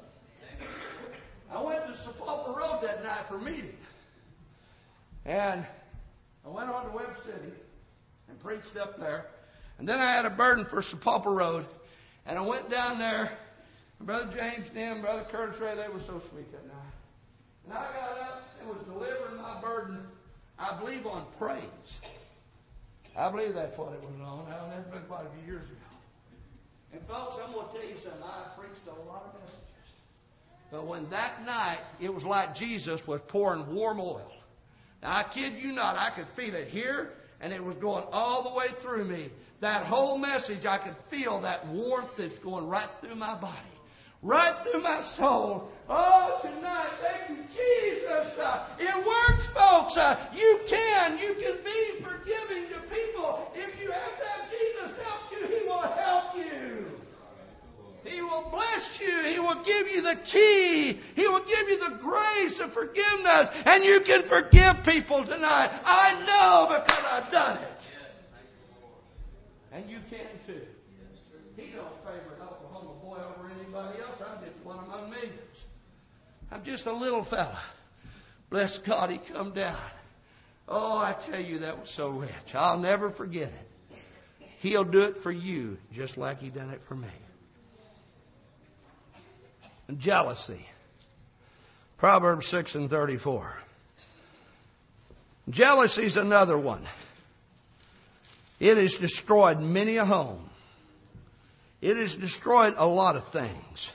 I went to Sapulpa Road that night for a meeting. And I went on to Webb City and preached up there. And then I had a burden for Sapulpa Road. And I went down there. And Brother James and Brother Curtis Ray, they were so sweet that night. And I got up and was delivering my burden, I believe, on praise. I believe that's what it was on. Now, that's been quite a few years ago. And folks, I'm going to tell you something. I preached a lot of messages. But when that night, it was like Jesus was pouring warm oil. Now, I kid you not, I could feel it here, and it was going all the way through me. That whole message, I could feel that warmth that's going right through my body, right through my soul. Oh, tonight, thank you, Jesus. Uh, it works, folks. Uh, you can. You can be forgiving to people. If you have to have Jesus help you, He will help you. He will bless you. He will give you the key. He will give you the grace of forgiveness. And you can forgive people tonight. I know because I've done it. And you can too. He don't favor an Oklahoma boy over anybody else. I'm just one among millions. I'm just a little fella. Bless God, He come down. Oh, I tell you, that was so rich. I'll never forget it. He'll do it for you just like He done it for me. And jealousy. Proverbs six and thirty-four. Jealousy is another one. It has destroyed many a home. It has destroyed a lot of things.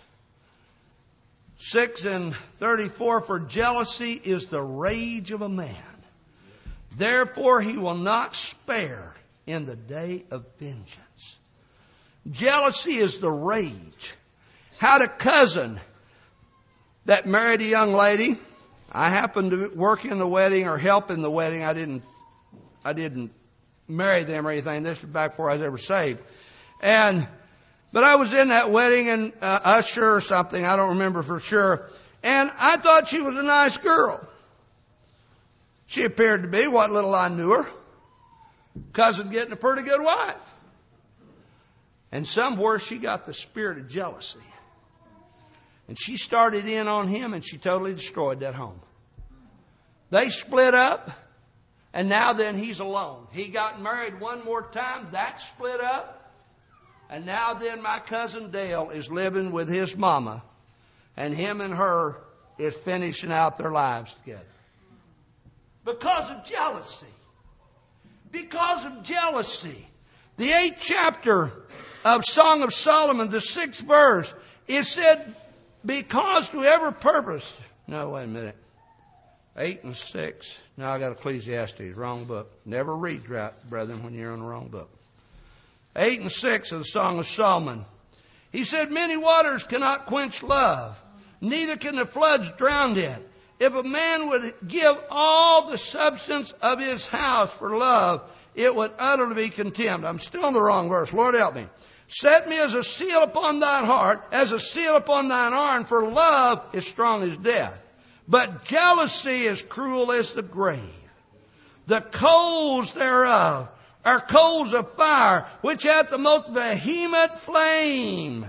six and thirty-four, for jealousy is the rage of a man. Therefore he will not spare in the day of vengeance. Jealousy is the rage. Had a cousin that married a young lady. I happened to work in the wedding or help in the wedding. I didn't, I didn't marry them or anything. This was back before I was ever saved. And, but I was in that wedding and uh, usher or something. I don't remember for sure. And I thought she was a nice girl. She appeared to be, what little I knew her. Cousin getting a pretty good wife. And somewhere she got the spirit of jealousy. And she started in on him and she totally destroyed that home. They split up. And now then he's alone. He got married one more time. That split up. And now then my cousin Dale is living with his mama. And him and her is finishing out their lives together. Because of jealousy. Because of jealousy. The eighth chapter of Song of Solomon, the sixth verse, it said, because to every purpose. No, wait a minute. Eight and six. Now I got Ecclesiastes, wrong book. Never read, brethren, when you're on the wrong book. Eight and six of the Song of Solomon. He said, many waters cannot quench love, neither can the floods drown it. If a man would give all the substance of his house for love, it would utterly be contemned. I'm still in the wrong verse. Lord help me. Set me as a seal upon thine heart, as a seal upon thine arm, for love is strong as death. But jealousy is cruel as the grave. The coals thereof are coals of fire, which hath the most vehement flame.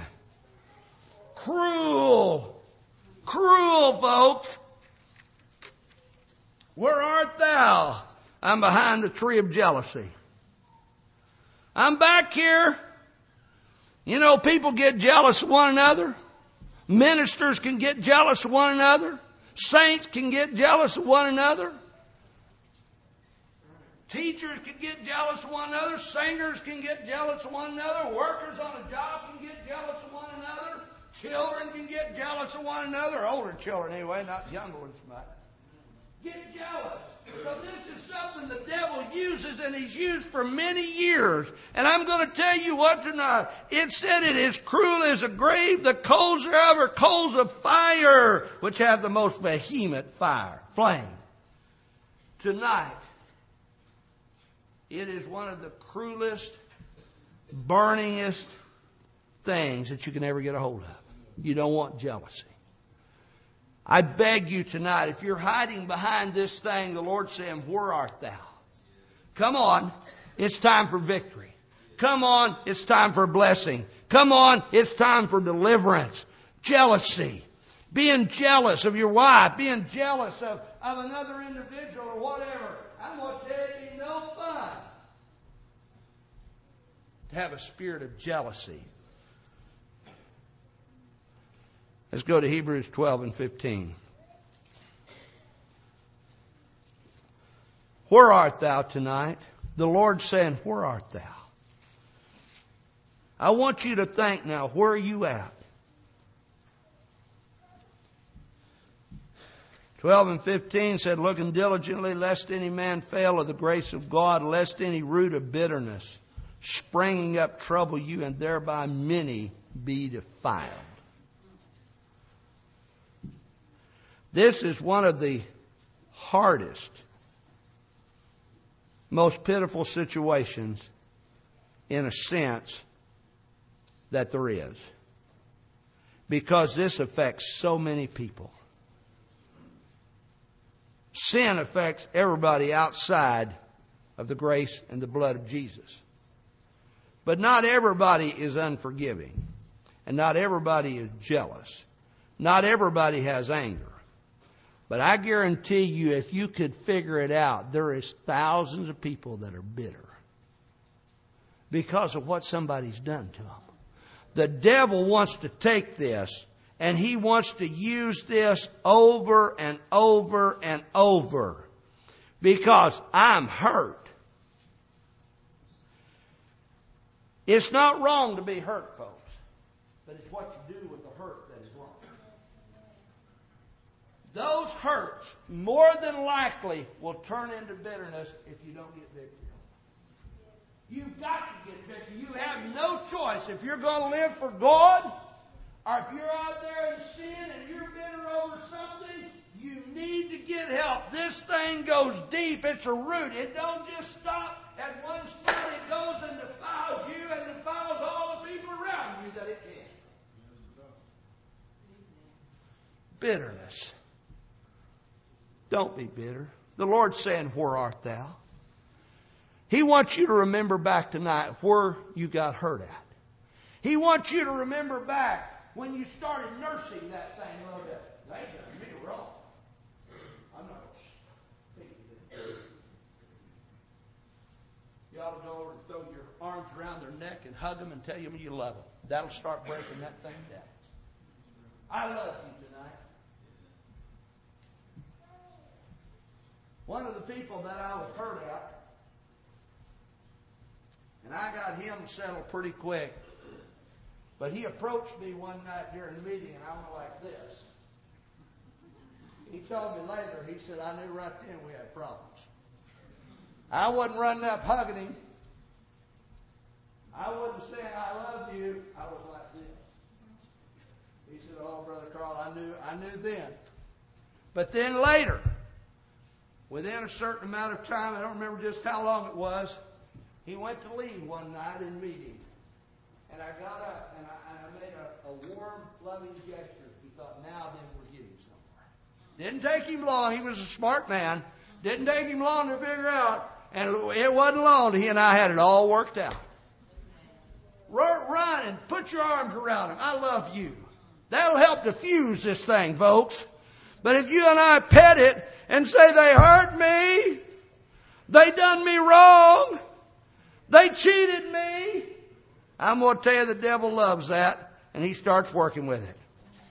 Cruel. Cruel, folks. Where art thou? I'm behind the tree of jealousy. I'm back here. You know, people get jealous of one another. Ministers can get jealous of one another. Saints can get jealous of one another. Teachers can get jealous of one another. Singers can get jealous of one another. Workers on a job can get jealous of one another. Children can get jealous of one another. Older children anyway, not younger ones might. Get jealous. So this is something the devil uses, and he's used for many years. And I'm going to tell you what tonight. It said it is cruel as a grave. The coals thereof are coals of fire, which have the most vehement fire, flame. Tonight, it is one of the cruelest, burningest things that you can ever get a hold of. You don't want jealousy. I beg you tonight, if you're hiding behind this thing, the Lord's saying, where art thou? Come on, it's time for victory. Come on, it's time for blessing. Come on, it's time for deliverance. Jealousy. Being jealous of your wife, being jealous of, of another individual or whatever. I'm going to tell you, it's no fun to have a spirit of jealousy. Let's go to Hebrews twelve and fifteen. Where art thou tonight? The Lord's saying, where art thou? I want you to think now, where are you at? twelve and fifteen said, looking diligently, lest any man fail of the grace of God, lest any root of bitterness springing up trouble you, and thereby many be defiled. This is one of the hardest, most pitiful situations, in a sense, that there is. Because this affects so many people. Sin affects everybody outside of the grace and the blood of Jesus. But not everybody is unforgiving. And not everybody is jealous. Not everybody has anger. But I guarantee you, if you could figure it out, there is thousands of people that are bitter because of what somebody's done to them. The devil wants to take this, and he wants to use this over and over and over because I'm hurt. It's not wrong to be hurt, folks, but it's what you do with the hurt that is wrong. Those hurts, more than likely, will turn into bitterness if you don't get victory. You've got to get victory. You have no choice. If you're going to live for God, or if you're out there in sin and you're bitter over something, you need to get help. This thing goes deep. It's a root. It don't just stop at one spot. It goes and defiles you and defiles all the people around you that it can. Bitterness. Don't be bitter. The Lord's saying, where art thou? He wants you to remember back tonight where you got hurt at. He wants you to remember back when you started nursing that thing a little bit. They done me wrong. I'm not going to speak to them. You ought to go over and throw your arms around their neck and hug them and tell them you love them. That'll start breaking that thing down. I love you tonight. One of the people that I was hurt at, and I got him settled pretty quick, but he approached me one night during the meeting, and I went like this. He told me later, he said, I knew right then we had problems. I wasn't running up hugging him. I wasn't saying I love you. I was like this. He said, oh, Brother Carl, I knew, I knew then But then later, within a certain amount of time, I don't remember just how long it was, he went to leave one night in meeting. And I got up and I, and I made a, a warm, loving gesture. He thought, now then we're getting somewhere. Didn't take him long. He was a smart man. Didn't take him long to figure out. And it wasn't long till he and I had it all worked out. Run, run and put your arms around him. I love you. That'll help diffuse this thing, folks. But if you and I pet it and say they hurt me, they done me wrong, they cheated me, I'm going to tell you the devil loves that, and he starts working with it.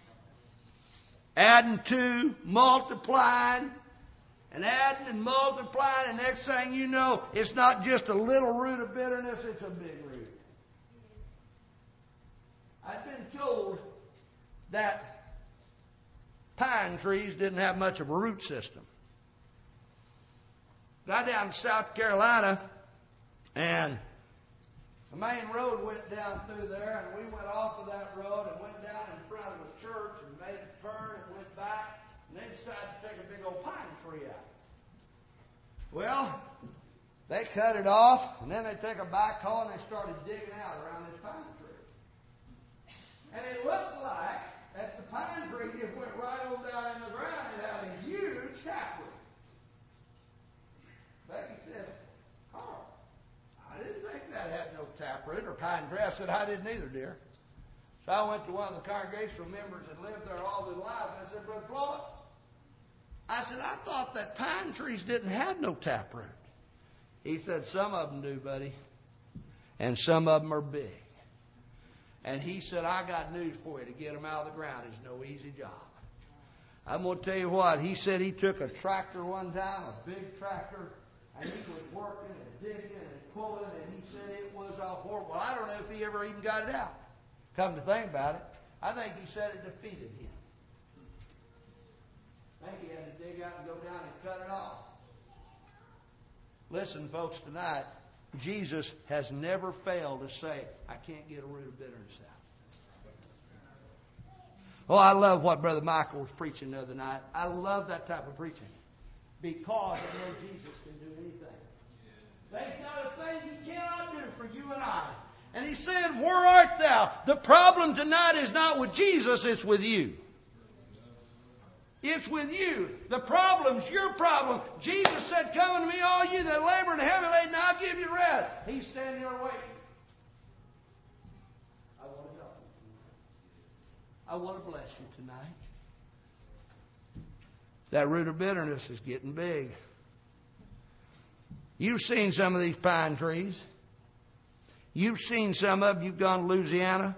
Adding to, multiplying, and adding and multiplying, and next thing you know, it's not just a little root of bitterness, it's a big root. I've been told that pine trees didn't have much of a root system. Got down in South Carolina, and the main road went down through there, and we went off of that road and went down in front of a church and made a turn and went back, and they decided to take a big old pine tree out. Well, they cut it off, and then they took a backhoe and they started digging out around this pine tree. And it looked like that the pine tree just went right on down in the ground and had a huge taproot. Becky said, Carl, I didn't think that had no taproot or pine tree. I said, I didn't either, dear. So I went to one of the congregational members that lived there all their lives. I said, Brother Floyd, I said, I thought that pine trees didn't have no taproot. He said, some of them do, buddy. And some of them are big. And he said, I got news for you. To get them out of the ground is no easy job. I'm going to tell you what. He said he took a tractor one time, a big tractor, and he was working and digging and pulling, and he said it was a horrible. Well, I don't know if he ever even got it out. Come to think about it, I think he said it defeated him. I think he had to dig out and go down and cut it off. Listen, folks, tonight, Jesus has never failed to say, I can't get a root of bitterness out. Oh, I love what Brother Michael was preaching the other night. I love that type of preaching. Because I know Jesus can do anything. There's not a thing He cannot do for you and I. And He said, where art thou? The problem tonight is not with Jesus, it's with you. It's with you. The problem's your problem. Jesus said, come unto me, all you that labor and are heavy laden, I'll give you rest. He's standing there waiting. I want to help you. I want to bless you tonight. That root of bitterness is getting big. You've seen some of these pine trees. You've seen some of them. You've gone to Louisiana,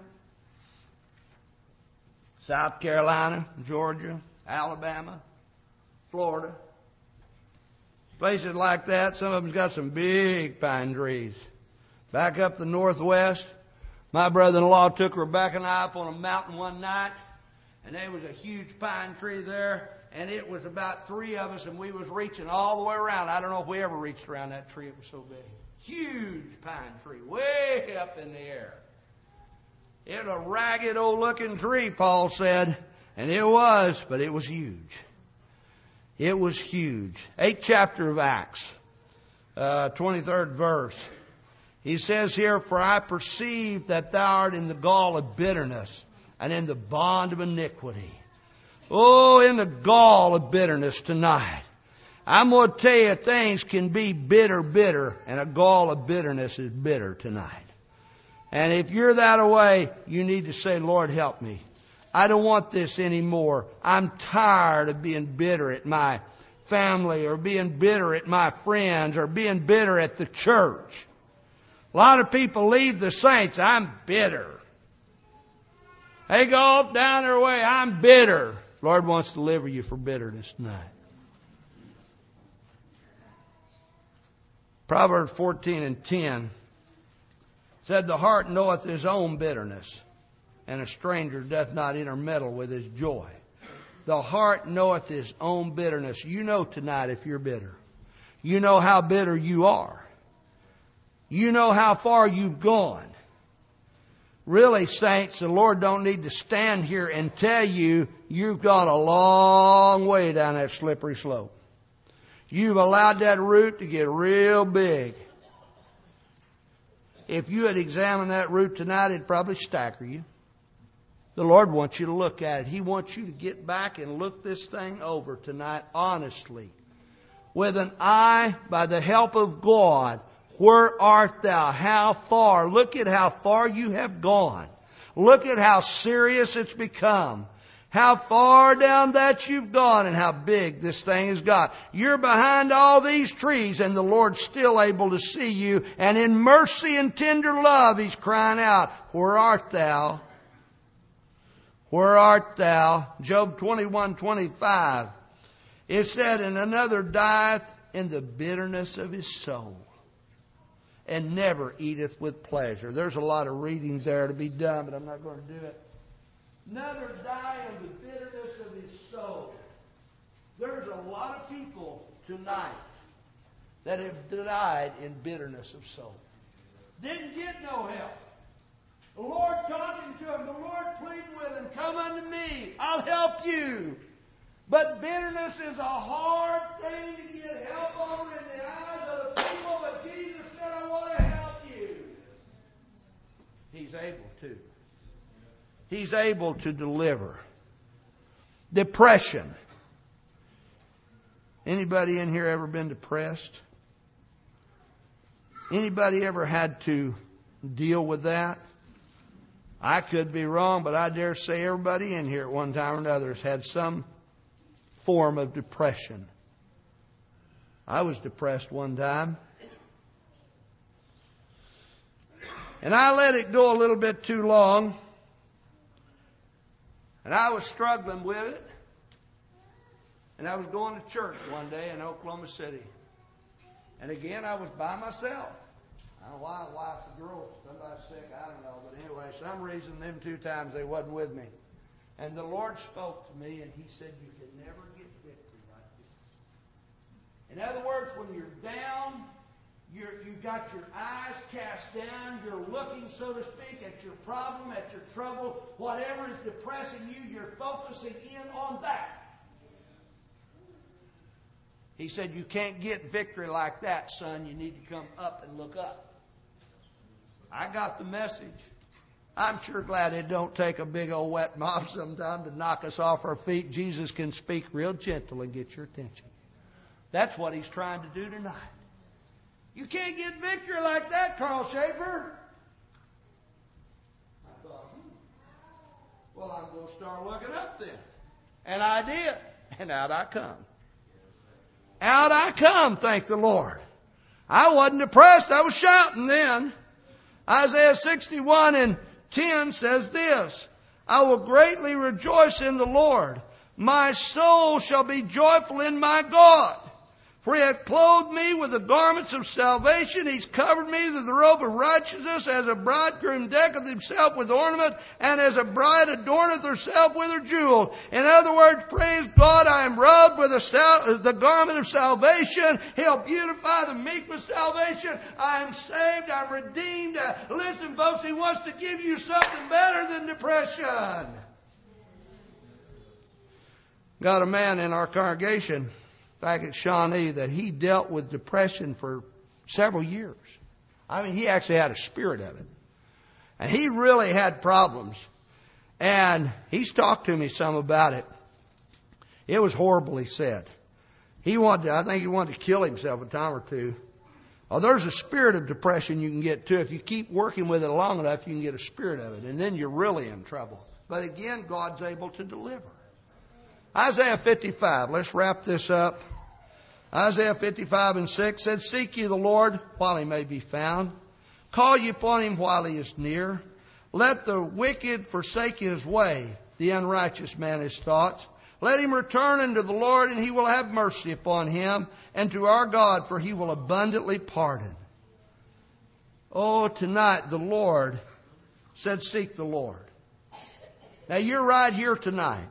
South Carolina, Georgia, Alabama, Florida. Places like that. Some of them's got some big pine trees. Back up the Northwest, my brother-in-law took Rebecca and I up on a mountain one night, and there was a huge pine tree there, and it was about three of us, and we was reaching all the way around. I don't know if we ever reached around that tree. It was so big. Huge pine tree, way up in the air. It was a ragged old looking tree, Paul said. And it was, but it was huge. It was huge. Eighth chapter of Acts, uh, twenty-third verse. He says here, for I perceive that thou art in the gall of bitterness and in the bond of iniquity. Oh, in the gall of bitterness tonight. I'm going to tell you, things can be bitter, bitter, and a gall of bitterness is bitter tonight. And if you're that away, you need to say, Lord, help me. I don't want this anymore. I'm tired of being bitter at my family or being bitter at my friends or being bitter at the church. A lot of people leave the saints. I'm bitter. They go up down their way. I'm bitter. Lord wants to deliver you from bitterness tonight. Proverbs fourteen and ten said, the heart knoweth his own bitterness, and a stranger doth not intermeddle with his joy. The heart knoweth his own bitterness. You know tonight if you're bitter. You know how bitter you are. You know how far you've gone. Really, saints, the Lord don't need to stand here and tell you you've got a long way down that slippery slope. You've allowed that root to get real big. If you had examined that root tonight, it'd probably stacker you. The Lord wants you to look at it. He wants you to get back and look this thing over tonight honestly. With an eye, by the help of God, where art thou? How far? Look at how far you have gone. Look at how serious it's become. How far down that you've gone and how big this thing has got. You're behind all these trees and the Lord's still able to see you. And in mercy and tender love, He's crying out, where art thou? Where art thou? Job twenty-one twenty-five. It said, and another dieth in the bitterness of his soul, and never eateth with pleasure. There's a lot of reading there to be done, but I'm not going to do it. Another die in the bitterness of his soul. There's a lot of people tonight that have died in bitterness of soul. Didn't get no help. The Lord talking to him, the Lord pleading with him, come unto me, I'll help you. But bitterness is a hard thing to get help over in the eyes of the people, but Jesus said, I want to help you. He's able to. He's able to deliver. Depression. Anybody in here ever been depressed? Anybody ever had to deal with that? I could be wrong, but I dare say everybody in here at one time or another has had some form of depression. I was depressed one time. And I let it go a little bit too long. And I was struggling with it. And I was going to church one day in Oklahoma City. And again, I was by myself. I don't know why, wife, the girl, somebody sick, I don't know. But anyway, some reason them two times they wasn't with me. And the Lord spoke to me and He said, you can never get victory like this. In other words, when you're down, you're, you've got your eyes cast down, you're looking, so to speak, at your problem, at your trouble, whatever is depressing you, you're focusing in on that. He said, you can't get victory like that, son. You need to come up and look up. I got the message. I'm sure glad it don't take a big old wet mop sometime to knock us off our feet. Jesus can speak real gentle and get your attention. That's what He's trying to do tonight. You can't get victory like that, Carl Schaefer. I thought, hmm, well, I'm going to start looking up then. And I did. And out I come. Out I come, thank the Lord. I wasn't depressed. I was shouting then. Isaiah sixty-one and ten says this, I will greatly rejoice in the Lord. My soul shall be joyful in my God. For He hath clothed me with the garments of salvation. He's covered me with the robe of righteousness, as a bridegroom decketh himself with ornament, and as a bride adorneth herself with her jewels. In other words, praise God, I am robed with the, sal- the garment of salvation. He'll beautify the meek with salvation. I am saved. I'm redeemed. Uh, listen, folks, He wants to give you something better than depression. Got a man in our congregation back at Shawnee that he dealt with depression for several years. I mean, he actually had a spirit of it. And he really had problems. And he's talked to me some about it. It was horrible, he said. He wanted to, I think he wanted to kill himself a time or two. Oh, there's a spirit of depression you can get too. If you keep working with it long enough, you can get a spirit of it. And then you're really in trouble. But again, God's able to deliver. Isaiah fifty-five. Let's wrap this up. Isaiah fifty-five and six said, seek ye the Lord while He may be found. Call ye upon Him while He is near. Let the wicked forsake his way, the unrighteous man his thoughts. Let him return unto the Lord, and He will have mercy upon him, and to our God, for He will abundantly pardon. Oh, tonight the Lord said, seek the Lord. Now you're right here tonight.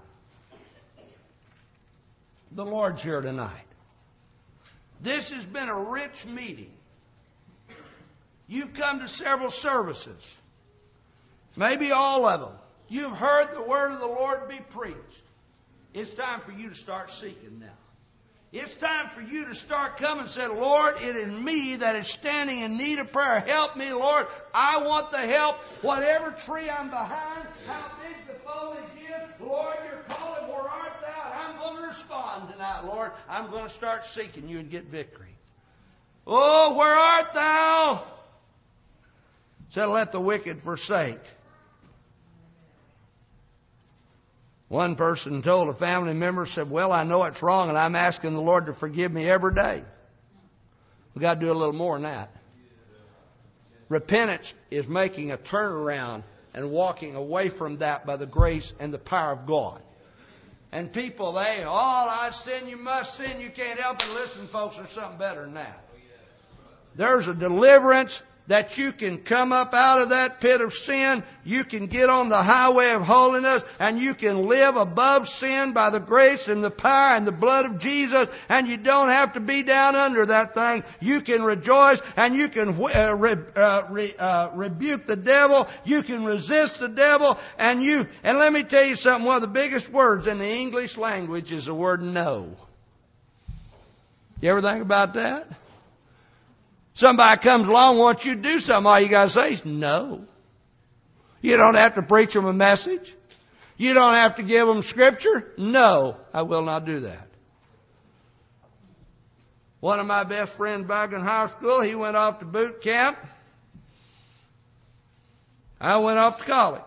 The Lord's here tonight. This has been a rich meeting. You've come to several services. Maybe all of them. You've heard the word of the Lord be preached. It's time for you to start seeking now. It's time for you to start coming and say, Lord, it is me that is standing in need of prayer. Help me, Lord. I want the help. Whatever tree I'm behind, how big the foliage is, Lord, you're calling, where art thou? I'm going to respond tonight, Lord. I'm going to start seeking you and get victory. Oh, where art thou? Said, let the wicked forsake. One person told a family member, said, well, I know it's wrong and I'm asking the Lord to forgive me every day. We've got to do a little more than that. Repentance is making a turnaround and walking away from that by the grace and the power of God. And people, they, oh, I sin, you must sin, you can't help it. Listen, folks, there's something better than that. There's a deliverance that you can come up out of that pit of sin. You can get on the highway of holiness and you can live above sin by the grace and the power and the blood of Jesus, and you don't have to be down under that thing. You can rejoice and you can uh, re, uh, re, uh, rebuke the devil. You can resist the devil, and you, and let me tell you something, one of the biggest words in the English language is the word no. You ever think about that? Somebody comes along, wants you to do something. All you got to say is no. You don't have to preach them a message. You don't have to give them scripture. No, I will not do that. One of my best friends back in high school, he went off to boot camp. I went off to college.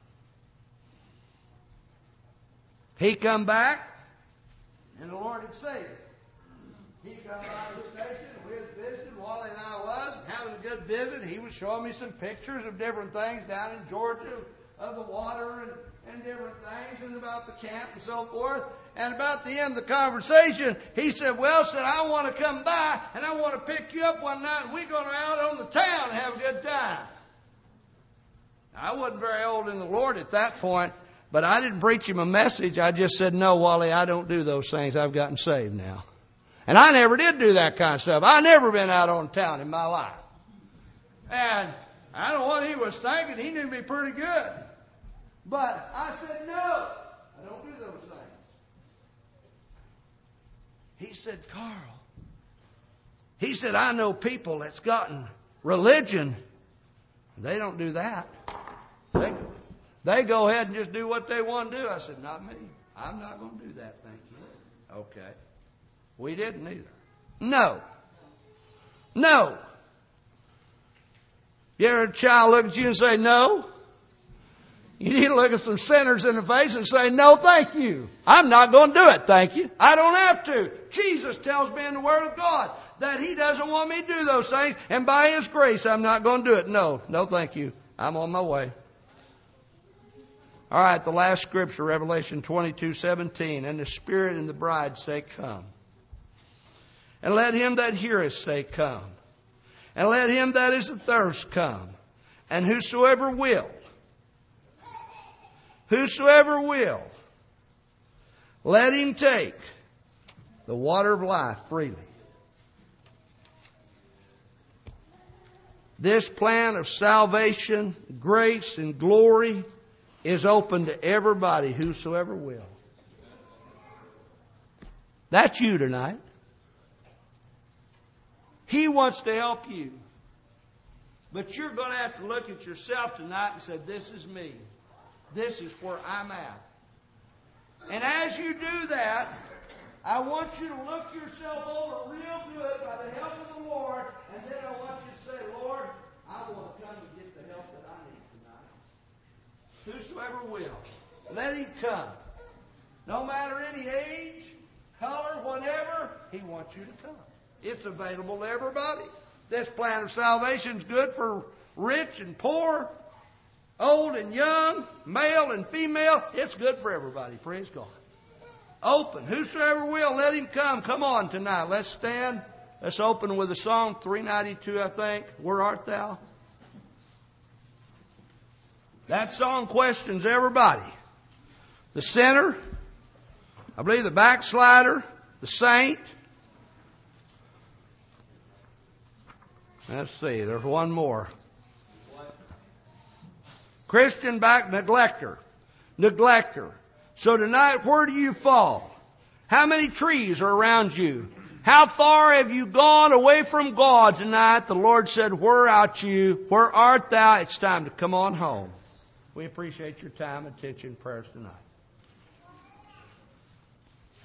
He come back, and the Lord had saved him. He come by the station, and we was visiting, Wally and I was, and having a good visit. He was showing me some pictures of different things down in Georgia, of the water and, and different things, and about the camp and so forth. And about the end of the conversation, he said, well, said, I want to come by, and I want to pick you up one night, and we're going out on the town and have a good time. I wasn't very old in the Lord at that point, but I didn't preach him a message. I just said, no, Wally, I don't do those things. I've gotten saved now. And I never did do that kind of stuff. I never been out on town in my life. And I don't know what he was thinking. He knew me pretty good. But I said, no, I don't do those things. He said, Carl, he said, I know people that's gotten religion. They don't do that. They, they go ahead and just do what they want to do. I said, not me. I'm not going to do that, thank you. Okay. We didn't either. No. No. You ever a child look at you and say no? You need to look at some sinners in the face and say, no, thank you. I'm not going to do it, thank you. I don't have to. Jesus tells me in the Word of God that He doesn't want me to do those things, and by His grace I'm not going to do it. No, no, thank you. I'm on my way. All right, the last scripture, Revelation twenty-two seventeen. And the Spirit and the bride say, come. And let him that heareth say, come. And let him that is athirst come. And whosoever will, whosoever will, let him take the water of life freely. This plan of salvation, grace, and glory is open to everybody, whosoever will. That's you tonight. He wants to help you. But you're going to have to look at yourself tonight and say, this is me. This is where I'm at. And as you do that, I want you to look yourself over real good by the help of the Lord, and then I want you to say, Lord, I want to come and get the help that I need tonight. Whosoever will, let him come. No matter any age, color, whatever, He wants you to come. It's available to everybody. This plan of salvation is good for rich and poor, old and young, male and female. It's good for everybody. Praise God. Open. Whosoever will, let him come. Come on tonight. Let's stand. Let's open with a song, three ninety-two, I think. Where art thou? That song questions everybody. The sinner, I believe the backslider, the saint. Let's see, there's one more. Christian back neglecter. Neglecter. So tonight, where do you fall? How many trees are around you? How far have you gone away from God tonight? The Lord said, where art you? Where art thou? It's time to come on home. We appreciate your time, attention, prayers tonight.